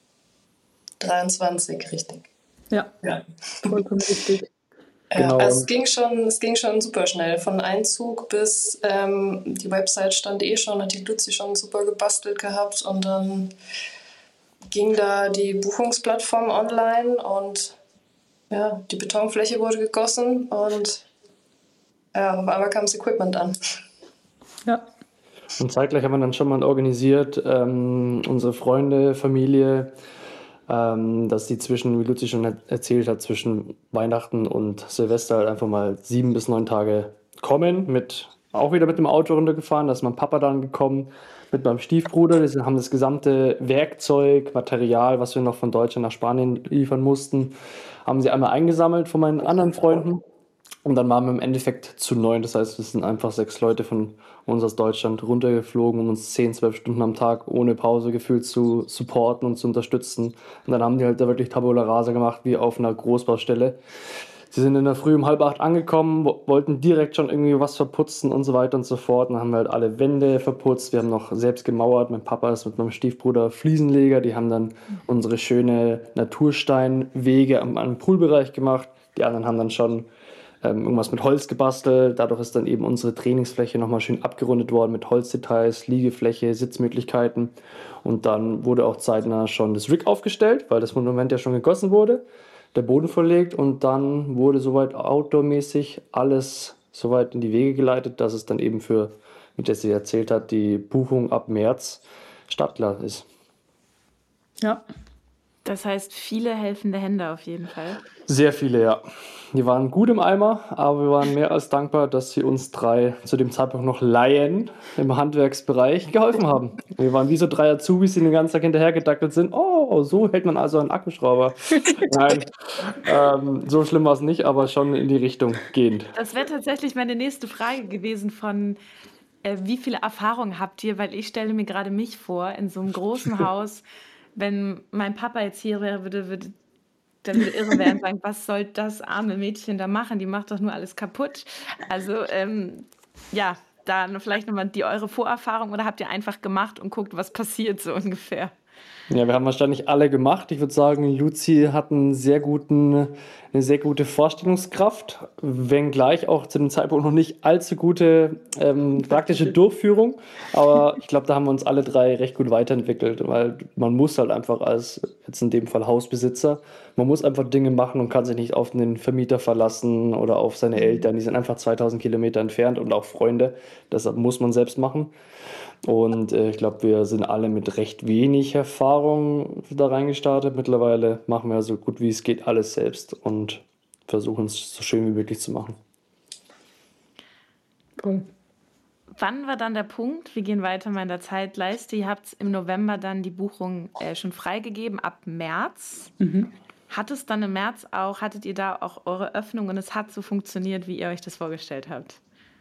23, richtig. Ja, vollkommen richtig. Genau. Also es ging schon super schnell. Von Einzug bis die Website stand schon, hat die Luzi schon super gebastelt gehabt und dann ging da die Buchungsplattform online und ja, die Betonfläche wurde gegossen und ja, auf einmal kam das Equipment an. Ja. Und zeitgleich haben wir dann schon mal organisiert, unsere Freunde, Familie, dass die wie Luzi schon erzählt hat, zwischen Weihnachten und Silvester halt einfach mal 7 bis 9 Tage kommen, auch wieder mit dem Auto runtergefahren. Da ist mein Papa dann gekommen mit meinem Stiefbruder. Die haben das gesamte Werkzeug, Material, was wir noch von Deutschland nach Spanien liefern mussten, haben sie einmal eingesammelt von meinen anderen Freunden. Und dann waren wir im Endeffekt zu 9. Das heißt, wir sind einfach 6 Leute von uns aus Deutschland runtergeflogen, um uns 10, 12 Stunden am Tag ohne Pause gefühlt zu supporten und zu unterstützen. Und dann haben die halt da wirklich Tabula Rasa gemacht, wie auf einer Großbaustelle. Sie sind in der Früh um 7:30 angekommen, wollten direkt schon irgendwie was verputzen und so weiter und so fort. Und dann haben wir halt alle Wände verputzt. Wir haben noch selbst gemauert. Mein Papa ist mit meinem Stiefbruder Fliesenleger. Die haben dann unsere schöne Natursteinwege am Poolbereich gemacht. Die anderen haben dann schon irgendwas mit Holz gebastelt. Dadurch ist dann eben unsere Trainingsfläche nochmal schön abgerundet worden mit Holzdetails, Liegefläche, Sitzmöglichkeiten. Und dann wurde auch zeitnah schon das Rig aufgestellt, weil das Fundament ja schon gegossen wurde, der Boden verlegt und dann wurde soweit outdoormäßig alles soweit in die Wege geleitet, dass es dann eben für, wie Jessie erzählt hat, die Buchung ab März startklar ist. Ja. Das heißt, viele helfende Hände auf jeden Fall. Sehr viele, ja. Die waren gut im Eimer, aber wir waren mehr als dankbar, dass sie uns 3 zu dem Zeitpunkt noch Laien im Handwerksbereich geholfen haben. Wir waren wie so 3 Azubis, die den ganzen Tag hinterhergedackelt sind. Oh, so hält man also einen Akkuschrauber. Nein, so schlimm war es nicht, aber schon in die Richtung gehend. Das wäre tatsächlich meine nächste Frage gewesen von, wie viele Erfahrungen habt ihr? Weil ich stelle mir gerade mich vor, in so einem großen Haus, wenn mein Papa jetzt hier wäre, der würde irre werden und sagen, was soll das arme Mädchen da machen? Die macht doch nur alles kaputt. Also ja, dann vielleicht nochmal eure Vorerfahrung oder habt ihr einfach gemacht und guckt, was passiert so ungefähr? Ja, wir haben wahrscheinlich alle gemacht. Ich würde sagen, Luzi hat eine sehr gute Vorstellungskraft, wenngleich auch zu dem Zeitpunkt noch nicht allzu gute praktische Durchführung. Aber ich glaube, da haben wir uns alle 3 recht gut weiterentwickelt, weil man muss halt einfach als, jetzt in dem Fall Hausbesitzer, man muss einfach Dinge machen und kann sich nicht auf den Vermieter verlassen oder auf seine Eltern. Die sind einfach 2000 Kilometer entfernt und auch Freunde. Deshalb muss man selbst machen. Und ich glaube, wir sind alle mit recht wenig Erfahrung da reingestartet. Mittlerweile machen wir so gut wie es geht alles selbst und versuchen es so schön wie möglich zu machen. Cool. Wann war dann der Punkt? Wir gehen weiter mal in der Zeitleiste. Ihr habt im November dann die Buchung schon freigegeben, ab März. Hattet ihr da auch eure Öffnung und es hat so funktioniert, wie ihr euch das vorgestellt habt?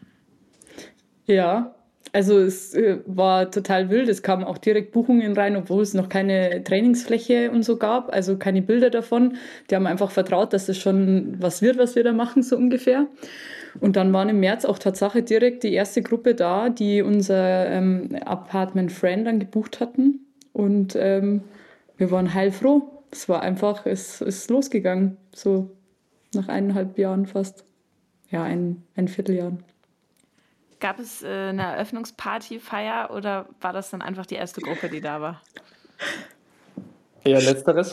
Ja, also es war total wild. Es kamen auch direkt Buchungen rein, obwohl es noch keine Trainingsfläche und so gab, also keine Bilder davon. Die haben einfach vertraut, dass das schon was wird, was wir da machen, so ungefähr. Und dann waren im März auch Tatsache direkt die erste Gruppe da, die unser Apartment Friend dann gebucht hatten. Und wir waren heilfroh. Es war einfach, es ist losgegangen, so nach 1,5 Jahren fast. Ja, ein Vierteljahr. Gab es eine Eröffnungspartyfeier oder war das dann einfach die erste Gruppe, die da war? Eher letzteres.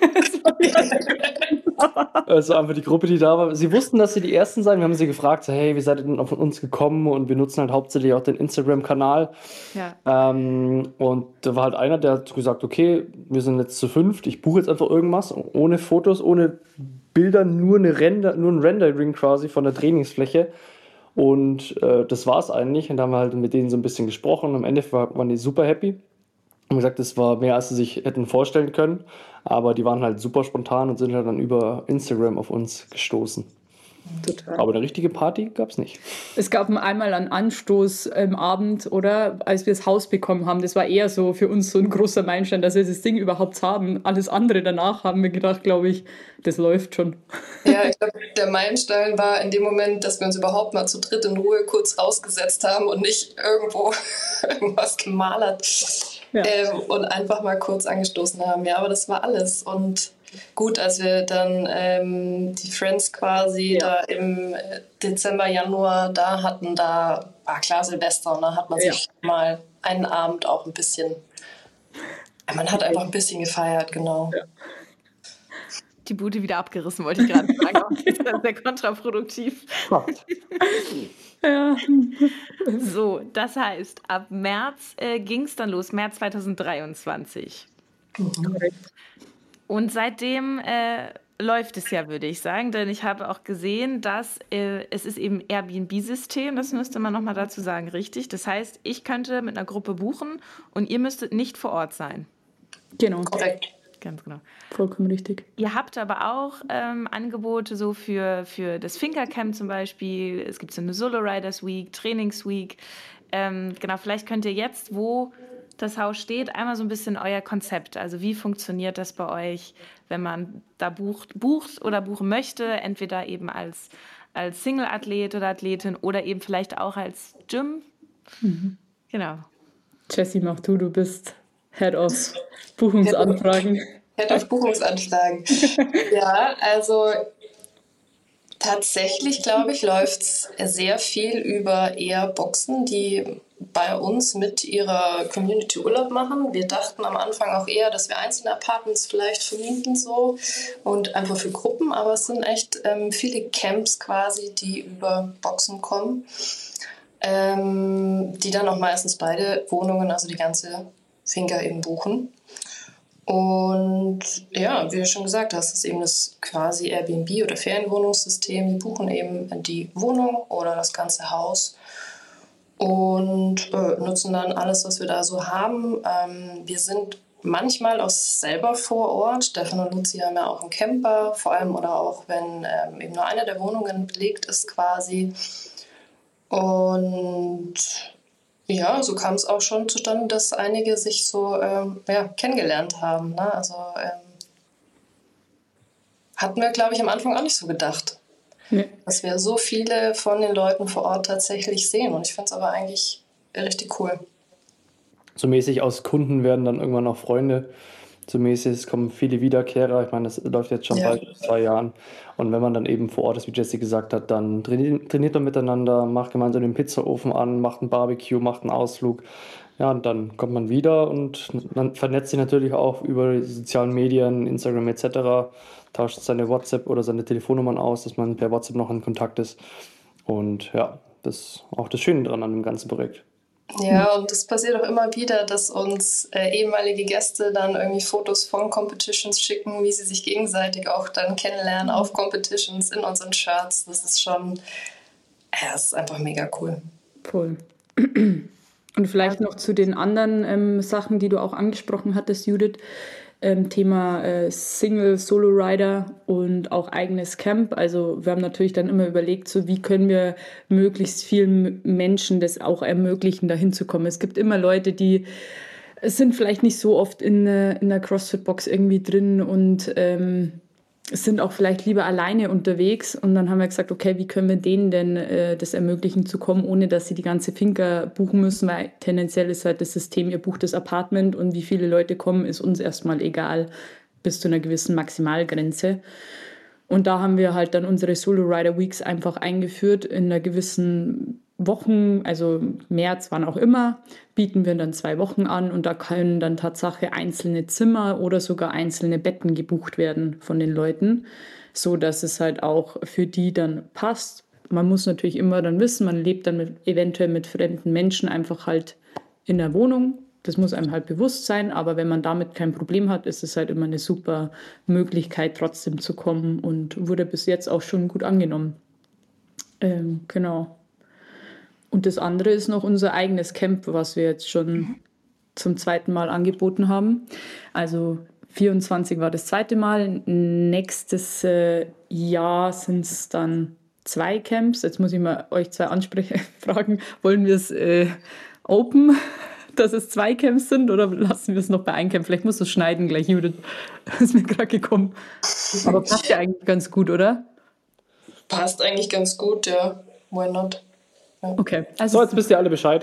Also einfach die Gruppe, die da war. Sie wussten, dass sie die Ersten seien. Wir haben sie gefragt, so, hey, wie seid ihr denn auf uns gekommen? Und wir nutzen halt hauptsächlich auch den Instagram-Kanal. Ja. Und da war halt einer, der hat gesagt, okay, wir sind jetzt zu 5, ich buche jetzt einfach irgendwas, ohne Fotos, ohne Bilder, nur ein Rendering quasi von der Trainingsfläche. Und das war es eigentlich. Und da haben wir halt mit denen so ein bisschen gesprochen. Und am Ende waren die super happy. Haben gesagt, das war mehr, als sie sich hätten vorstellen können. Aber die waren halt super spontan und sind halt dann über Instagram auf uns gestoßen. Total. Aber eine richtige Party gab es nicht. Es gab einmal einen Anstoß am Abend, oder als wir das Haus bekommen haben. Das war eher so für uns so ein großer Meilenstein, dass wir das Ding überhaupt haben. Alles andere danach haben wir gedacht, glaube ich, das läuft schon. Ja, ich glaube, der Meilenstein war in dem Moment, dass wir uns überhaupt mal zu dritt in Ruhe kurz rausgesetzt haben und nicht irgendwo irgendwas gemalert und einfach mal kurz angestoßen haben. Ja, aber das war alles. Und gut, als wir dann die Friends quasi da im Dezember, Januar da hatten, da war klar Silvester und da hat man sich mal einen Abend auch ein bisschen, man hat einfach ein bisschen gefeiert, genau. Ja. Die Bude wieder abgerissen, wollte ich gerade sagen. Das ist sehr kontraproduktiv. Ja. So, das heißt, ab März ging es dann los, März 2023. Und seitdem läuft es ja, würde ich sagen, denn ich habe auch gesehen, dass es ist eben Airbnb-System, das müsste man nochmal dazu sagen, richtig? Das heißt, ich könnte mit einer Gruppe buchen und ihr müsstet nicht vor Ort sein. Genau. Korrekt. Ganz genau. Vollkommen richtig. Ihr habt aber auch Angebote so für das Finkercamp zum Beispiel. Es gibt so eine Solo Riders Week, Trainingsweek. Genau, vielleicht könnt ihr jetzt, wo das Haus steht, einmal so ein bisschen euer Konzept. Also wie funktioniert das bei euch, wenn man da bucht oder buchen möchte, entweder eben als Single-Athlet oder Athletin oder eben vielleicht auch als Gym. Genau. Jessie, mach du bist Head of Buchungsanfragen. Head of Buchungsanfragen. Ja, also tatsächlich, glaube ich, läuft es sehr viel über eher Boxen, die bei uns mit ihrer Community Urlaub machen. Wir dachten am Anfang auch eher, dass wir einzelne Apartments vielleicht vermieten so und einfach für Gruppen, aber es sind echt viele Camps quasi, die über Boxen kommen, die dann auch meistens beide Wohnungen, also die ganze Finca eben buchen. Und ja, wie du schon gesagt hast, ist eben das quasi Airbnb oder Ferienwohnungssystem. Die buchen eben die Wohnung oder das ganze Haus und nutzen dann alles, was wir da so haben. Wir sind manchmal auch selber vor Ort. Stefan und Luzi haben ja auch einen Camper, vor allem oder auch wenn eben nur eine der Wohnungen belegt ist quasi. Und ja, so kam es auch schon zustande, dass einige sich so kennengelernt haben. Ne? Also hatten wir, glaube ich, am Anfang auch nicht so gedacht, dass wir so viele von den Leuten vor Ort tatsächlich sehen. Und ich finde es aber eigentlich richtig cool. So mäßig aus Kunden werden dann irgendwann auch Freunde. So mäßig, es kommen viele Wiederkehrer. Ich meine, das läuft jetzt schon bald 2 Jahren. Und wenn man dann eben vor Ort ist, wie Jessie gesagt hat, dann trainiert man miteinander, macht gemeinsam den Pizzaofen an, macht ein Barbecue, macht einen Ausflug. Ja, und dann kommt man wieder und man vernetzt sich natürlich auch über die sozialen Medien, Instagram etc., tauscht seine WhatsApp oder seine Telefonnummern aus, dass man per WhatsApp noch in Kontakt ist. Und ja, das ist auch das Schöne dran an dem ganzen Projekt. Ja, und es passiert auch immer wieder, dass uns ehemalige Gäste dann irgendwie Fotos von Competitions schicken, wie sie sich gegenseitig auch dann kennenlernen auf Competitions in unseren Shirts. Das ist schon, es ist einfach mega cool. Voll. Und vielleicht noch zu den anderen Sachen, die du auch angesprochen hattest, Judith. Thema Single, Solo-Rider und auch eigenes Camp. Also wir haben natürlich dann immer überlegt, so wie können wir möglichst vielen Menschen das auch ermöglichen, da hinzukommen. Es gibt immer Leute, die sind vielleicht nicht so oft in der CrossFit-Box irgendwie drin und sind auch vielleicht lieber alleine unterwegs. Und dann haben wir gesagt, okay, wie können wir denen denn das ermöglichen zu kommen, ohne dass sie die ganze Finca buchen müssen, weil tendenziell ist halt das System, ihr bucht das Apartment und wie viele Leute kommen, ist uns erstmal egal, bis zu einer gewissen Maximalgrenze. Und da haben wir halt dann unsere Solo-Rider-Weeks einfach eingeführt in einer gewissen Wochen, also März, wann auch immer, bieten wir dann 2 Wochen an und da können dann Tatsache einzelne Zimmer oder sogar einzelne Betten gebucht werden von den Leuten, so dass es halt auch für die dann passt. Man muss natürlich immer dann wissen, man lebt dann eventuell mit fremden Menschen einfach halt in der Wohnung. Das muss einem halt bewusst sein, aber wenn man damit kein Problem hat, ist es halt immer eine super Möglichkeit, trotzdem zu kommen und wurde bis jetzt auch schon gut angenommen. Genau. Und das andere ist noch unser eigenes Camp, was wir jetzt schon zum 2. Mal angeboten haben. Also 24 war das 2. Mal. Nächstes Jahr sind es dann 2 Camps. Jetzt muss ich mal euch 2 fragen. Wollen wir es open, dass es 2 Camps sind oder lassen wir es noch bei 1 Camp? Vielleicht musst du es schneiden gleich, Judith. Das ist mir gerade gekommen. Aber passt ja eigentlich ganz gut, oder? Passt eigentlich ganz gut, ja. Why not? Ja. Okay. Also jetzt wisst ihr alle Bescheid.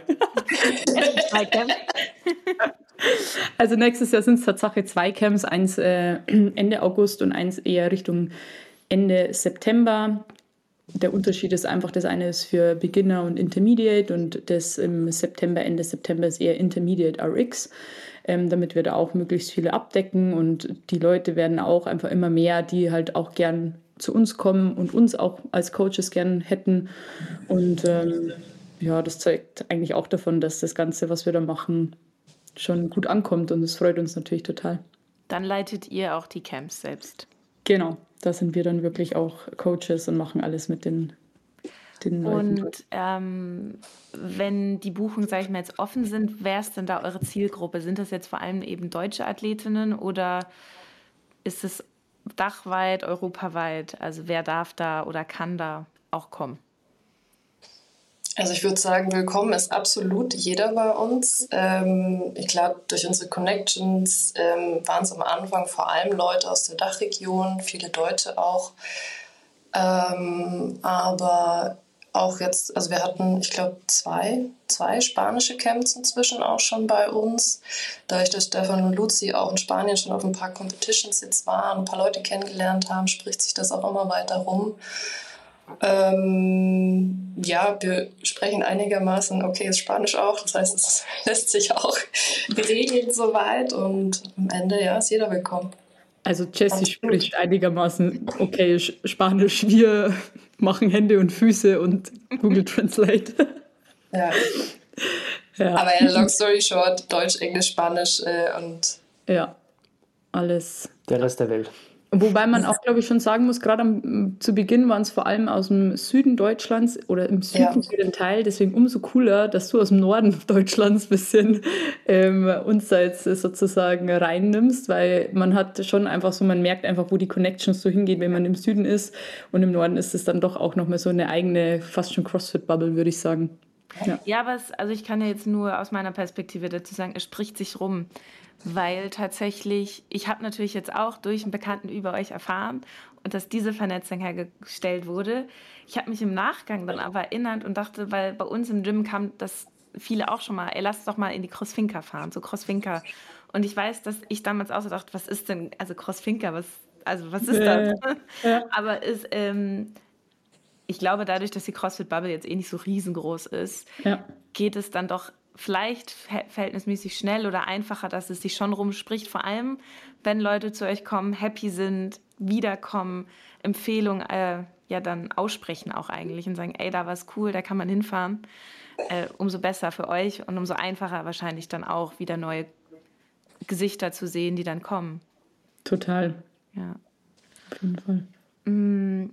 Also nächstes Jahr sind es Tatsache 2 Camps, eins Ende August und eins eher Richtung Ende September. Der Unterschied ist einfach, das eine ist für Beginner und Intermediate und das im September, Ende September ist eher Intermediate RX, damit wir da auch möglichst viele abdecken und die Leute werden auch einfach immer mehr, die halt auch gern zu uns kommen und uns auch als Coaches gern hätten. Und ja, das zeugt eigentlich auch davon, dass das Ganze, was wir da machen, schon gut ankommt und es freut uns natürlich total. Dann leitet ihr auch die Camps selbst. Genau, da sind wir dann wirklich auch Coaches und machen alles mit den Leuten. Und wenn die Buchungen, sage ich mal, jetzt offen sind, wer ist denn da eure Zielgruppe? Sind das jetzt vor allem eben deutsche Athletinnen oder ist es dachweit, europaweit? Also wer darf da oder kann da auch kommen? Also ich würde sagen, willkommen ist absolut jeder bei uns. Ich glaube, durch unsere Connections waren es am Anfang vor allem Leute aus der Dachregion, viele Deutsche auch. Aber auch jetzt, also wir hatten, ich glaube, zwei spanische Camps inzwischen auch schon bei uns. Dadurch, dass Stefan und Luzi auch in Spanien schon auf ein paar Competitions jetzt waren, ein paar Leute kennengelernt haben, spricht sich das auch immer weiter rum. Ja, wir sprechen einigermaßen okayes Spanisch auch. Das heißt, es lässt sich auch regeln soweit und am Ende, ja, ist jeder willkommen. Also Jessie spricht einigermaßen okay Spanisch. Wir machen Hände und Füße und Google Translate. Ja. Aber ja, long story short, Deutsch, Englisch, Spanisch und ja. alles. Der Rest der Welt. Wobei man auch, glaube ich, schon sagen muss, gerade zu Beginn waren es vor allem aus dem Süden Deutschlands oder im Süden für den Teil, deswegen umso cooler, dass du aus dem Norden Deutschlands ein bisschen uns da jetzt sozusagen reinnimmst, weil man hat schon einfach so, man merkt einfach, wo die Connections so hingehen, wenn man im Süden ist, und im Norden ist es dann doch auch nochmal so eine eigene, fast schon CrossFit-Bubble, würde ich sagen. Ja, aber also ich kann ja jetzt nur aus meiner Perspektive dazu sagen, es spricht sich rum, weil tatsächlich, ich habe natürlich jetzt auch durch einen Bekannten über euch erfahren und dass diese Vernetzung hergestellt wurde. Ich habe mich im Nachgang dann aber erinnert und dachte, weil bei uns im Gym kam das viele auch schon mal, ey, lass doch mal in die Crossfinker fahren, so Crossfinker. Und ich weiß, dass ich damals auch so dachte, was ist denn, also Crossfinker, was ist das? Ja. Aber ich glaube, dadurch, dass die CrossFit-Bubble jetzt nicht so riesengroß ist, Ja. geht es dann doch vielleicht verhältnismäßig schnell oder einfacher, dass es sich schon rumspricht. Vor allem, wenn Leute zu euch kommen, happy sind, wiederkommen, Empfehlungen ja dann aussprechen auch eigentlich und sagen, ey, da war es cool, da kann man hinfahren. Umso besser für euch und umso einfacher wahrscheinlich dann auch wieder neue Gesichter zu sehen, die dann kommen. Total. Ja. Auf jeden Fall.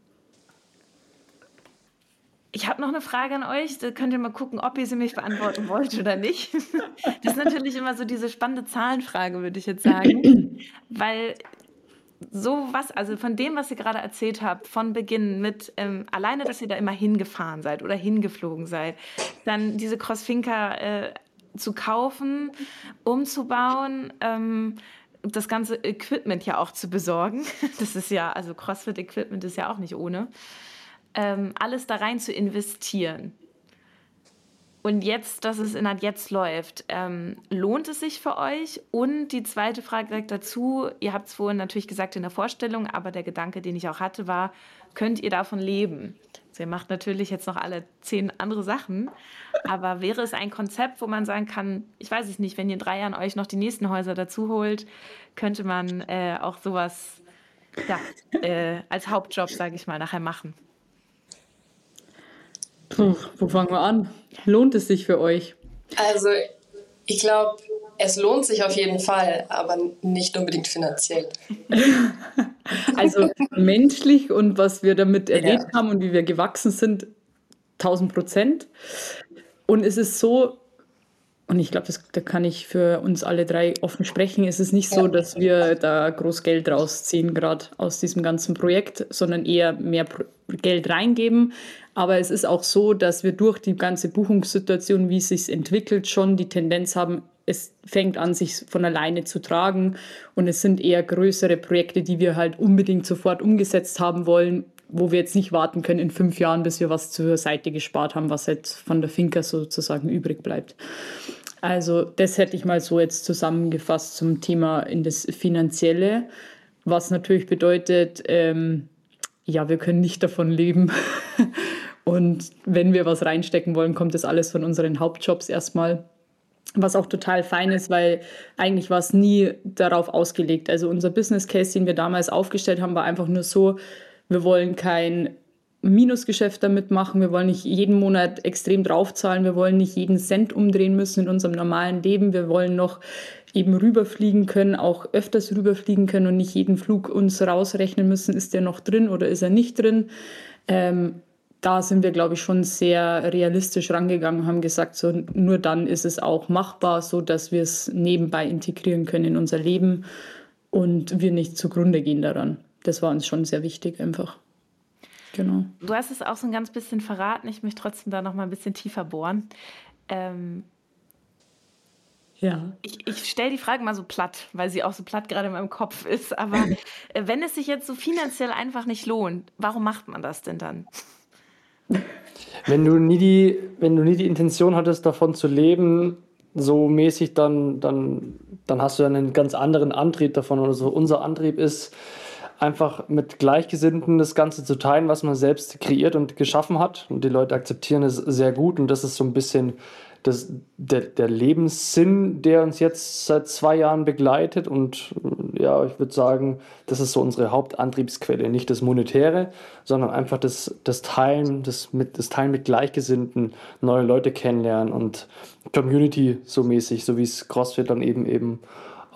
Ich habe noch eine Frage an euch. Da könnt ihr mal gucken, ob ihr sie mich beantworten wollt oder nicht. Das ist natürlich immer so diese spannende Zahlenfrage, würde ich jetzt sagen. Weil sowas, also von dem, was ihr gerade erzählt habt, von Beginn mit alleine, dass ihr da immer hingefahren seid oder hingeflogen seid, dann diese Crossfinker zu kaufen, umzubauen, das ganze Equipment ja auch zu besorgen. Das ist ja, also CrossFit-Equipment ist ja auch nicht ohne. Alles da rein zu investieren. Und jetzt, dass es jetzt läuft, lohnt es sich für euch? Und die zweite Frage direkt dazu, ihr habt es vorhin natürlich gesagt in der Vorstellung, aber der Gedanke, den ich auch hatte, war, könnt ihr davon leben? Also ihr macht natürlich jetzt noch alle 10 andere Sachen, aber wäre es ein Konzept, wo man sagen kann, ich weiß es nicht, wenn ihr in 3 Jahren euch noch die nächsten Häuser dazu holt, könnte man auch sowas als Hauptjob, sage ich mal, nachher machen? Wo fangen wir an? Lohnt es sich für euch? Also ich glaube, es lohnt sich auf jeden Fall, aber nicht unbedingt finanziell. Also menschlich und was wir damit erlebt haben und wie wir gewachsen sind, 1000%. Und es ist so, und ich glaube, da kann ich für uns alle 3 offen sprechen, es ist nicht so, dass wir da groß Geld rausziehen, gerade aus diesem ganzen Projekt, sondern eher mehr Geld reingeben. Aber es ist auch so, dass wir durch die ganze Buchungssituation, wie es sich entwickelt, schon die Tendenz haben, es fängt an, sich von alleine zu tragen. Und es sind eher größere Projekte, die wir halt unbedingt sofort umgesetzt haben wollen, wo wir jetzt nicht warten können in 5 Jahren, bis wir was zur Seite gespart haben, was jetzt von der Finca sozusagen übrig bleibt. Also das hätte ich mal so jetzt zusammengefasst zum Thema in das Finanzielle, was natürlich bedeutet, wir können nicht davon leben. Und wenn wir was reinstecken wollen, kommt das alles von unseren Hauptjobs erstmal. Was auch total fein ist, weil eigentlich war es nie darauf ausgelegt. Also unser Business Case, den wir damals aufgestellt haben, war einfach nur so, wir wollen kein Minusgeschäft damit machen, wir wollen nicht jeden Monat extrem draufzahlen, wir wollen nicht jeden Cent umdrehen müssen in unserem normalen Leben, wir wollen noch eben rüberfliegen können, auch öfters rüberfliegen können und nicht jeden Flug uns rausrechnen müssen, ist der noch drin oder ist er nicht drin. Da sind wir, glaube ich, schon sehr realistisch rangegangen, haben gesagt, so nur dann ist es auch machbar, so dass wir es nebenbei integrieren können in unser Leben und wir nicht zugrunde gehen daran. Das war uns schon sehr wichtig einfach. Genau. Du hast es auch so ein ganz bisschen verraten, ich möchte trotzdem da noch mal ein bisschen tiefer bohren. Ich stelle die Frage mal so platt, weil sie auch so platt gerade in meinem Kopf ist, aber wenn es sich jetzt so finanziell einfach nicht lohnt, warum macht man das denn dann? Wenn du nie die Intention hattest, davon zu leben, so mäßig, dann hast du einen ganz anderen Antrieb davon. Oder so. Unser Antrieb ist einfach mit Gleichgesinnten das Ganze zu teilen, was man selbst kreiert und geschaffen hat. Und die Leute akzeptieren es sehr gut. Und das ist so ein bisschen der Lebenssinn, der uns jetzt seit 2 Jahren begleitet. Und ja, ich würde sagen, das ist so unsere Hauptantriebsquelle. Nicht das Monetäre, sondern einfach das Teilen, das Teilen mit Gleichgesinnten, neue Leute kennenlernen und Community so mäßig, so wie es CrossFit dann eben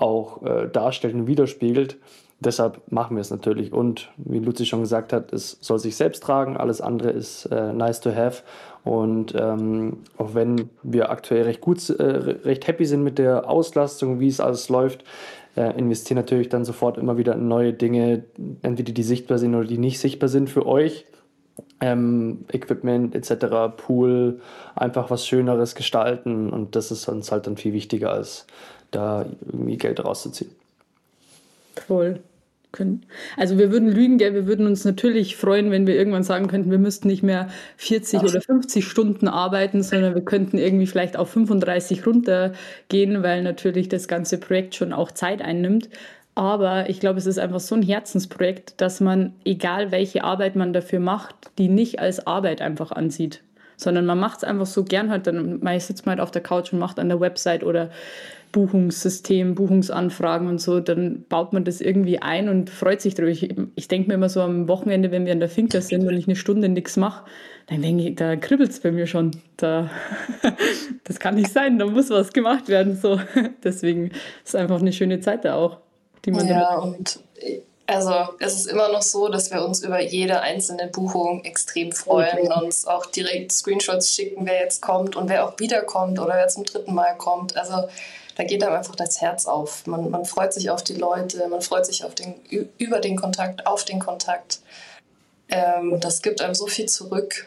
auch darstellt und widerspiegelt. Deshalb machen wir es natürlich. Und wie Luzi schon gesagt hat, es soll sich selbst tragen. Alles andere ist nice to have. Und auch wenn wir aktuell recht happy sind mit der Auslastung, wie es alles läuft, investieren natürlich dann sofort immer wieder in neue Dinge, entweder die sichtbar sind oder die nicht sichtbar sind für euch. Equipment etc., Pool, einfach was Schöneres gestalten. Und das ist uns halt dann viel wichtiger, als da irgendwie Geld rauszuziehen. Voll. Also wir würden lügen, gell? Wir würden uns natürlich freuen, wenn wir irgendwann sagen könnten, wir müssten nicht mehr 40 oder 50 Stunden arbeiten, sondern wir könnten irgendwie vielleicht auf 35 runtergehen, weil natürlich das ganze Projekt schon auch Zeit einnimmt. Aber ich glaube, es ist einfach so ein Herzensprojekt, dass man, egal welche Arbeit man dafür macht, die nicht als Arbeit einfach ansieht, sondern man macht es einfach so gern halt. Dann sitzt man halt auf der Couch und macht an der Website oder Buchungssystem, Buchungsanfragen und so, dann baut man das irgendwie ein und freut sich darüber. Ich denke mir immer so am Wochenende, wenn wir an der Finca sind und ich eine Stunde nichts mache, dann denke ich, da kribbelt es bei mir schon. Das kann nicht sein, da muss was gemacht werden. So. Deswegen ist es einfach eine schöne Zeit da auch, die man und also es ist immer noch so, dass wir uns über jede einzelne Buchung extrem freuen und uns auch direkt Screenshots schicken, wer jetzt kommt und wer auch wiederkommt oder wer zum 3. Mal kommt. Also da geht einem einfach das Herz auf. Man freut sich auf die Leute, man freut sich über den Kontakt, auf den Kontakt. Das gibt einem so viel zurück.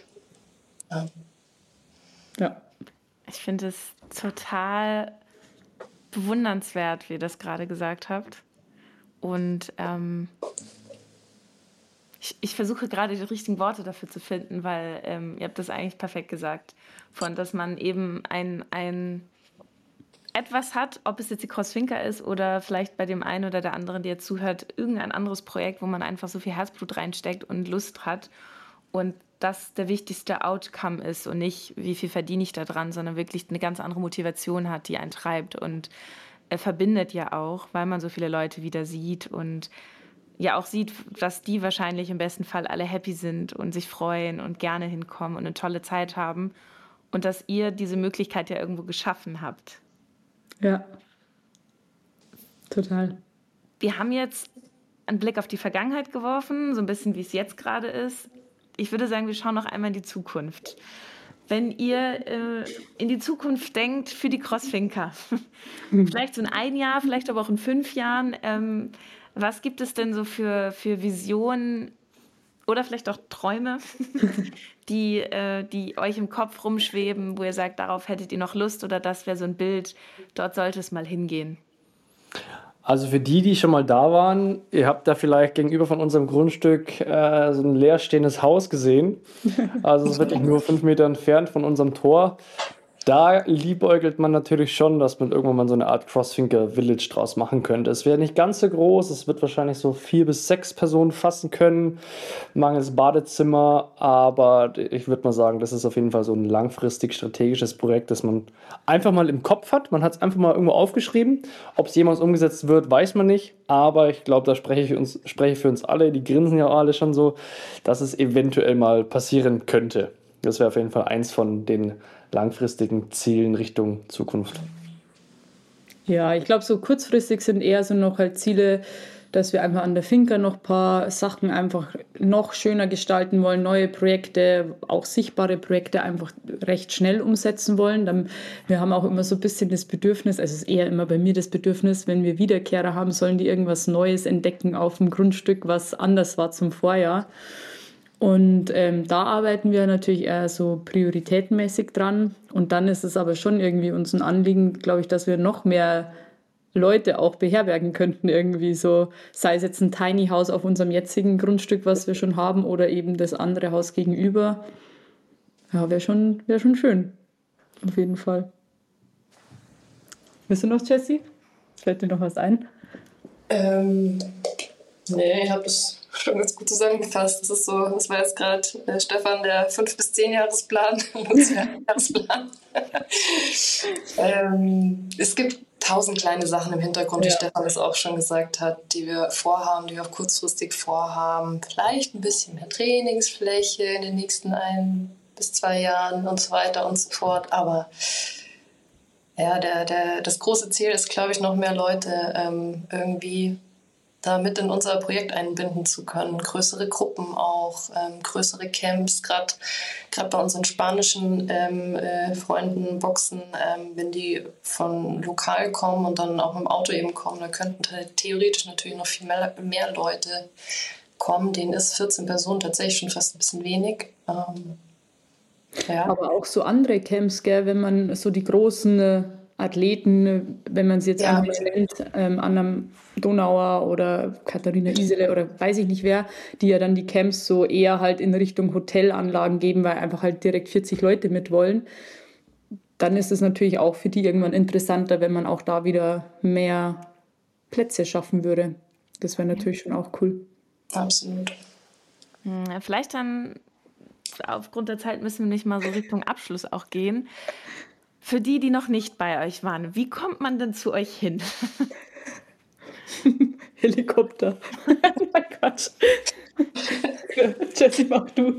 Ja. Ich finde es total bewundernswert, wie ihr das gerade gesagt habt. Und ich versuche gerade die richtigen Worte dafür zu finden, weil ihr habt das eigentlich perfekt gesagt, dass man eben ein etwas hat, ob es jetzt die CrossFinca ist oder vielleicht bei dem einen oder der anderen, der zuhört, irgendein anderes Projekt, wo man einfach so viel Herzblut reinsteckt und Lust hat und das der wichtigste Outcome ist und nicht, wie viel verdiene ich da dran, sondern wirklich eine ganz andere Motivation hat, die einen treibt und verbindet ja auch, weil man so viele Leute wieder sieht und ja auch sieht, dass die wahrscheinlich im besten Fall alle happy sind und sich freuen und gerne hinkommen und eine tolle Zeit haben und dass ihr diese Möglichkeit ja irgendwo geschaffen habt. Ja, total. Wir haben jetzt einen Blick auf die Vergangenheit geworfen, so ein bisschen, wie es jetzt gerade ist. Ich würde sagen, wir schauen noch einmal in die Zukunft. Wenn ihr in die Zukunft denkt für die CrossFinca, vielleicht so in 1 Jahr, vielleicht aber auch in 5 Jahren, was gibt es denn so für Visionen oder vielleicht auch Träume, die euch im Kopf rumschweben, wo ihr sagt, darauf hättet ihr noch Lust oder das wäre so ein Bild, dort sollte es mal hingehen? Also für die schon mal da waren, ihr habt da vielleicht gegenüber von unserem Grundstück so ein leerstehendes Haus gesehen. Also es ist wirklich nur 5 Meter entfernt von unserem Tor. Da liebäugelt man natürlich schon, dass man irgendwann mal so eine Art CrossFinca Village draus machen könnte. Es wäre nicht ganz so groß, es wird wahrscheinlich so 4 bis 6 Personen fassen können, mangels Badezimmer, aber ich würde mal sagen, das ist auf jeden Fall so ein langfristig strategisches Projekt, das man einfach mal im Kopf hat. Man hat es einfach mal irgendwo aufgeschrieben. Ob es jemals umgesetzt wird, weiß man nicht, aber ich glaube, da spreche ich für uns alle, die grinsen ja auch alle schon so, dass es eventuell mal passieren könnte. Das wäre auf jeden Fall eins von den langfristigen Zielen Richtung Zukunft. Ja, ich glaube, so kurzfristig sind eher so noch halt Ziele, dass wir einfach an der Finca noch ein paar Sachen einfach noch schöner gestalten wollen, neue Projekte, auch sichtbare Projekte einfach recht schnell umsetzen wollen. Wir haben auch immer so ein bisschen das Bedürfnis, also es ist eher immer bei mir das Bedürfnis, wenn wir Wiederkehrer haben, sollen die irgendwas Neues entdecken auf dem Grundstück, was anders war zum Vorjahr. Und da arbeiten wir natürlich eher so prioritätenmäßig dran. Und dann ist es aber schon irgendwie uns ein Anliegen, glaube ich, dass wir noch mehr Leute auch beherbergen könnten irgendwie so, sei es jetzt ein Tiny House auf unserem jetzigen Grundstück, was wir schon haben, oder eben das andere Haus gegenüber. Ja, wäre schon schön. Auf jeden Fall. Willst du noch, Jessie? Fällt dir noch was ein? Nee, ich habe das schon ganz gut zusammengefasst. Das war jetzt gerade Stefan, der 5- bis 10-Jahresplan und 2-Jahresplan. Es gibt 1000 kleine Sachen im Hintergrund, wie Stefan es auch schon gesagt hat, die wir vorhaben, die wir auch kurzfristig vorhaben. Vielleicht ein bisschen mehr Trainingsfläche in den nächsten 1 bis 2 Jahren und so weiter und so fort. Aber ja, das große Ziel ist, glaube ich, noch mehr Leute irgendwie da mit in unser Projekt einbinden zu können. Größere Gruppen auch, größere Camps, gerade bei unseren spanischen Freunden, Boxen, wenn die von lokal kommen und dann auch mit dem Auto eben kommen, da könnten theoretisch natürlich noch viel mehr Leute kommen. Denen ist 14 Personen tatsächlich schon fast ein bisschen wenig. Ja. Aber auch so andere Camps, gell, wenn man so die großen Athleten, wenn man sie jetzt Ja. einfach mal nennt, Anna Donauer oder Katharina Isele oder weiß ich nicht wer, die ja dann die Camps so eher halt in Richtung Hotelanlagen geben, weil einfach halt direkt 40 Leute mit wollen. Dann ist es natürlich auch für die irgendwann interessanter, wenn man auch da wieder mehr Plätze schaffen würde. Das wäre natürlich schon auch cool. Absolut. Vielleicht dann, aufgrund der Zeit müssen wir nicht mal so Richtung Abschluss auch gehen. Für die, die noch nicht bei euch waren, wie kommt man denn zu euch hin? Helikopter. Oh mein Gott. Jessie, mach du.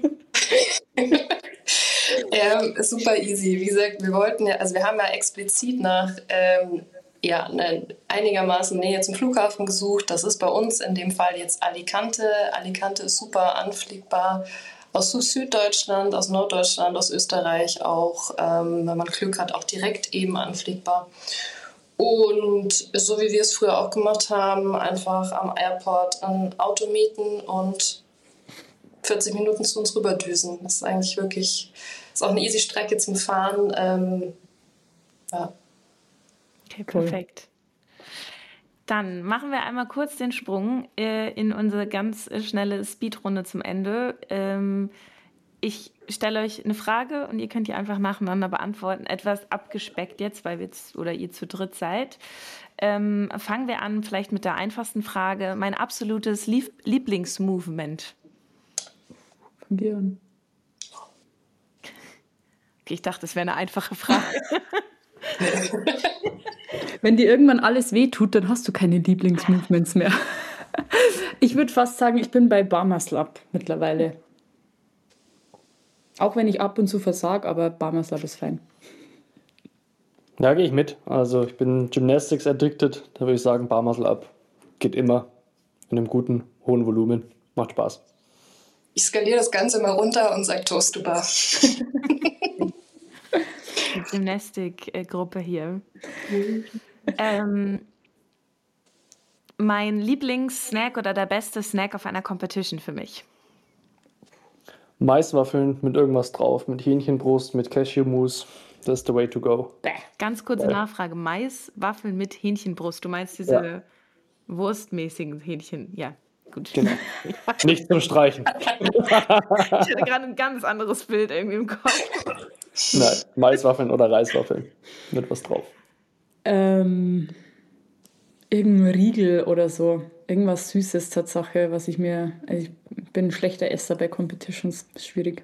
Super easy. Wie gesagt, wir haben ja explizit nach einigermaßen Nähe zum Flughafen gesucht. Das ist bei uns in dem Fall jetzt Alicante. Alicante ist super anfliegbar. Aus Süddeutschland, aus Norddeutschland, aus Österreich auch, wenn man Glück hat, auch direkt eben anfliegbar. Und so wie wir es früher auch gemacht haben, einfach am Airport ein Auto mieten und 40 Minuten zu uns rüberdüsen. Das ist eigentlich wirklich, ist auch eine easy Strecke zum Fahren. Ja. Okay, perfekt. Dann machen wir einmal kurz den Sprung in unsere ganz schnelle Speedrunde zum Ende. Ich stelle euch eine Frage und ihr könnt die einfach nacheinander beantworten. Etwas abgespeckt jetzt, weil ihr zu dritt seid. Fangen wir an vielleicht mit der einfachsten Frage. Mein absolutes Lieblingsmovement. Von dir an. Okay, ich dachte, das wäre eine einfache Frage. Wenn dir irgendwann alles wehtut, dann hast du keine Lieblingsmovements mehr. Ich würde fast sagen, ich bin bei Bar Muscle Up mittlerweile. Auch wenn ich ab und zu versage, aber Bar Muscle Up ist fein. Ja, gehe ich mit. Also ich bin Gymnastics addicted. Da würde ich sagen, Bar Muscle Up geht immer in einem guten, hohen Volumen. Macht Spaß. Ich skaliere das Ganze mal runter und sage Toast to Bar. Die Gymnastikgruppe hier. Mein Lieblingssnack oder der beste Snack auf einer Competition für mich? Maiswaffeln mit irgendwas drauf, mit Hähnchenbrust, mit Cashewmus. Das ist the way to go. Ganz kurze Nachfrage. Maiswaffeln mit Hähnchenbrust. Du meinst diese wurstmäßigen Hähnchen? Ja, gut. Genau. Nicht zum Streichen. Ich hatte gerade ein ganz anderes Bild irgendwie im Kopf. Nein, Maiswaffeln oder Reiswaffeln mit was drauf. Irgendein Riegel oder so. Irgendwas Süßes, Tatsache, was ich bin ein schlechter Esser bei Competitions. Ist schwierig.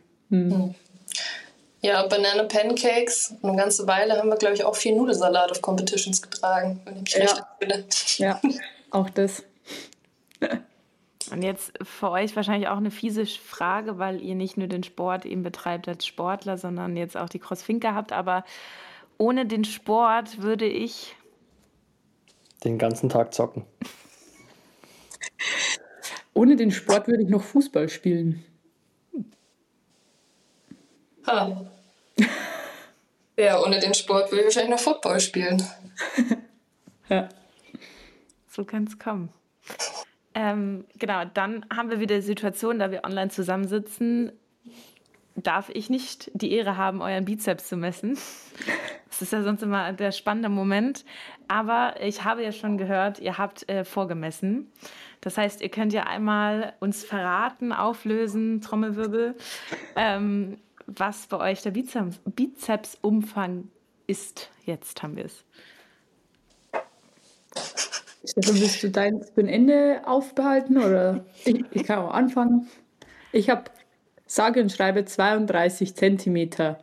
Ja, Banana Pancakes. Eine ganze Weile haben wir, glaube ich, auch viel Nudelsalat auf Competitions getragen, wenn ich mich recht erinnere. Ja, auch das. Und jetzt für euch wahrscheinlich auch eine fiese Frage, weil ihr nicht nur den Sport eben betreibt als Sportler, sondern jetzt auch die Crossfinker habt. Aber ohne den Sport würde ich den ganzen Tag zocken. Ohne den Sport würde ich noch Fußball spielen. Ja, ohne den Sport würde ich wahrscheinlich noch Football spielen. Ja. So kann es kommen. Genau, dann haben wir wieder die Situation, da wir online zusammensitzen, darf ich nicht die Ehre haben, euren Bizeps zu messen. Das ist ja sonst immer der spannende Moment. Aber ich habe ja schon gehört, ihr habt vorgemessen. Das heißt, ihr könnt ja einmal uns verraten, auflösen, Trommelwirbel, was bei euch der Bizepsumfang ist. Jetzt haben wir es. Stefan, willst du deins für ein Ende aufbehalten oder ich kann auch anfangen. Ich habe sage und schreibe 32 Zentimeter.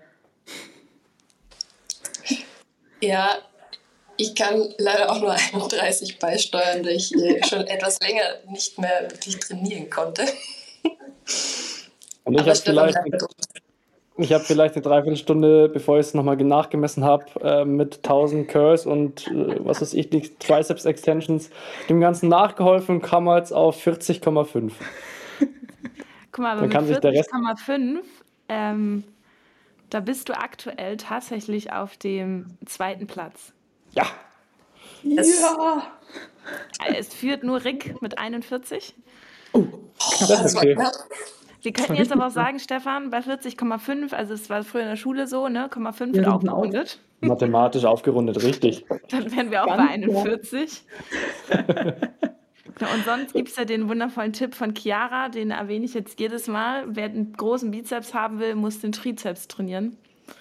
Ja, ich kann leider auch nur 31 beisteuern, da ich schon etwas länger nicht mehr wirklich trainieren konnte. Und ich habe Ich habe vielleicht eine Dreiviertelstunde, bevor ich es nochmal nachgemessen habe, mit 1000 Curls und was weiß ich, die Triceps Extensions, dem Ganzen nachgeholfen und kam jetzt auf 40,5. Guck mal, aber Dann mit kann sich der Rest. 40,5, da bist du aktuell tatsächlich auf dem 2. Platz. Ja, Ja. Es führt nur Rick mit 41. das ist okay. Wir könnten jetzt aber auch sagen, Stefan, bei 40,5, also es war früher in der Schule so, ne, 0,5 Wir wird runden auf. aufgerundet. Mathematisch aufgerundet, richtig. Dann wären wir auch Ganz bei 41. Ja, und sonst gibt es ja den wundervollen Tipp von Chiara, den erwähne ich jetzt jedes Mal. Wer einen großen Bizeps haben will, muss den Trizeps trainieren.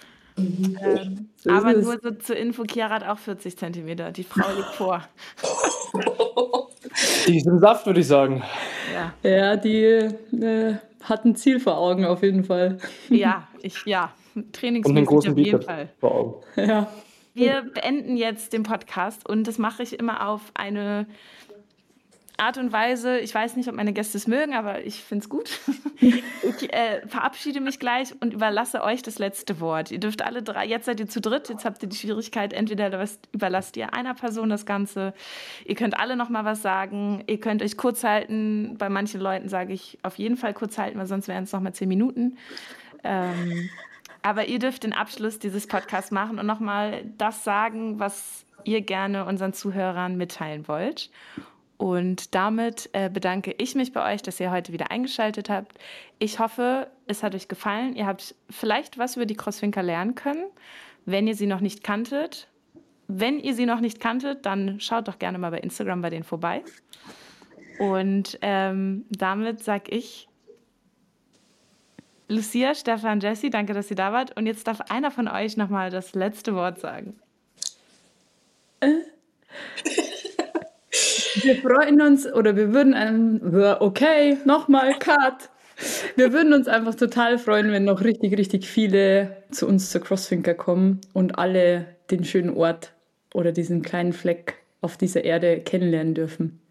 So Aber ist es. nur so zur Info, Chiara hat auch 40 Zentimeter. Die Frau liegt vor. Die ist im Saft, würde ich sagen. Ja, Ja, die hat ein Ziel vor Augen auf jeden Fall. ja, Und einen trainingsmäßig großen auf jeden Bizeps Fall. vor Augen. Ja. Wir beenden jetzt den Podcast und das mache ich immer auf eine Art und Weise. Ich weiß nicht, ob meine Gäste es mögen, aber ich finde es gut. Ich verabschiede mich gleich und überlasse euch das letzte Wort. Ihr dürft alle drei, jetzt seid ihr zu dritt, jetzt habt ihr die Schwierigkeit, entweder überlasst ihr einer Person das Ganze, ihr könnt alle noch mal was sagen, ihr könnt euch kurz halten. Bei manchen Leuten sage ich auf jeden Fall kurz halten, weil sonst wären es noch mal 10 Minuten. Aber ihr dürft den Abschluss dieses Podcasts machen und noch mal das sagen, was ihr gerne unseren Zuhörern mitteilen wollt. Und damit bedanke ich mich bei euch, dass ihr heute wieder eingeschaltet habt. Ich hoffe, es hat euch gefallen. Ihr habt vielleicht was über die Crossfinker lernen können, wenn ihr sie noch nicht kanntet. Wenn ihr sie noch nicht kanntet, dann schaut doch gerne mal bei Instagram bei denen vorbei. Und damit sage ich Lucia, Stefan, Jessie, danke, dass ihr da wart. Und jetzt darf einer von euch nochmal das letzte Wort sagen. Wir freuen uns oder wir würden okay, nochmal Cut. Wir würden uns einfach total freuen, wenn noch richtig, richtig viele zu uns zur Crossfinker kommen und alle den schönen Ort oder diesen kleinen Fleck auf dieser Erde kennenlernen dürfen.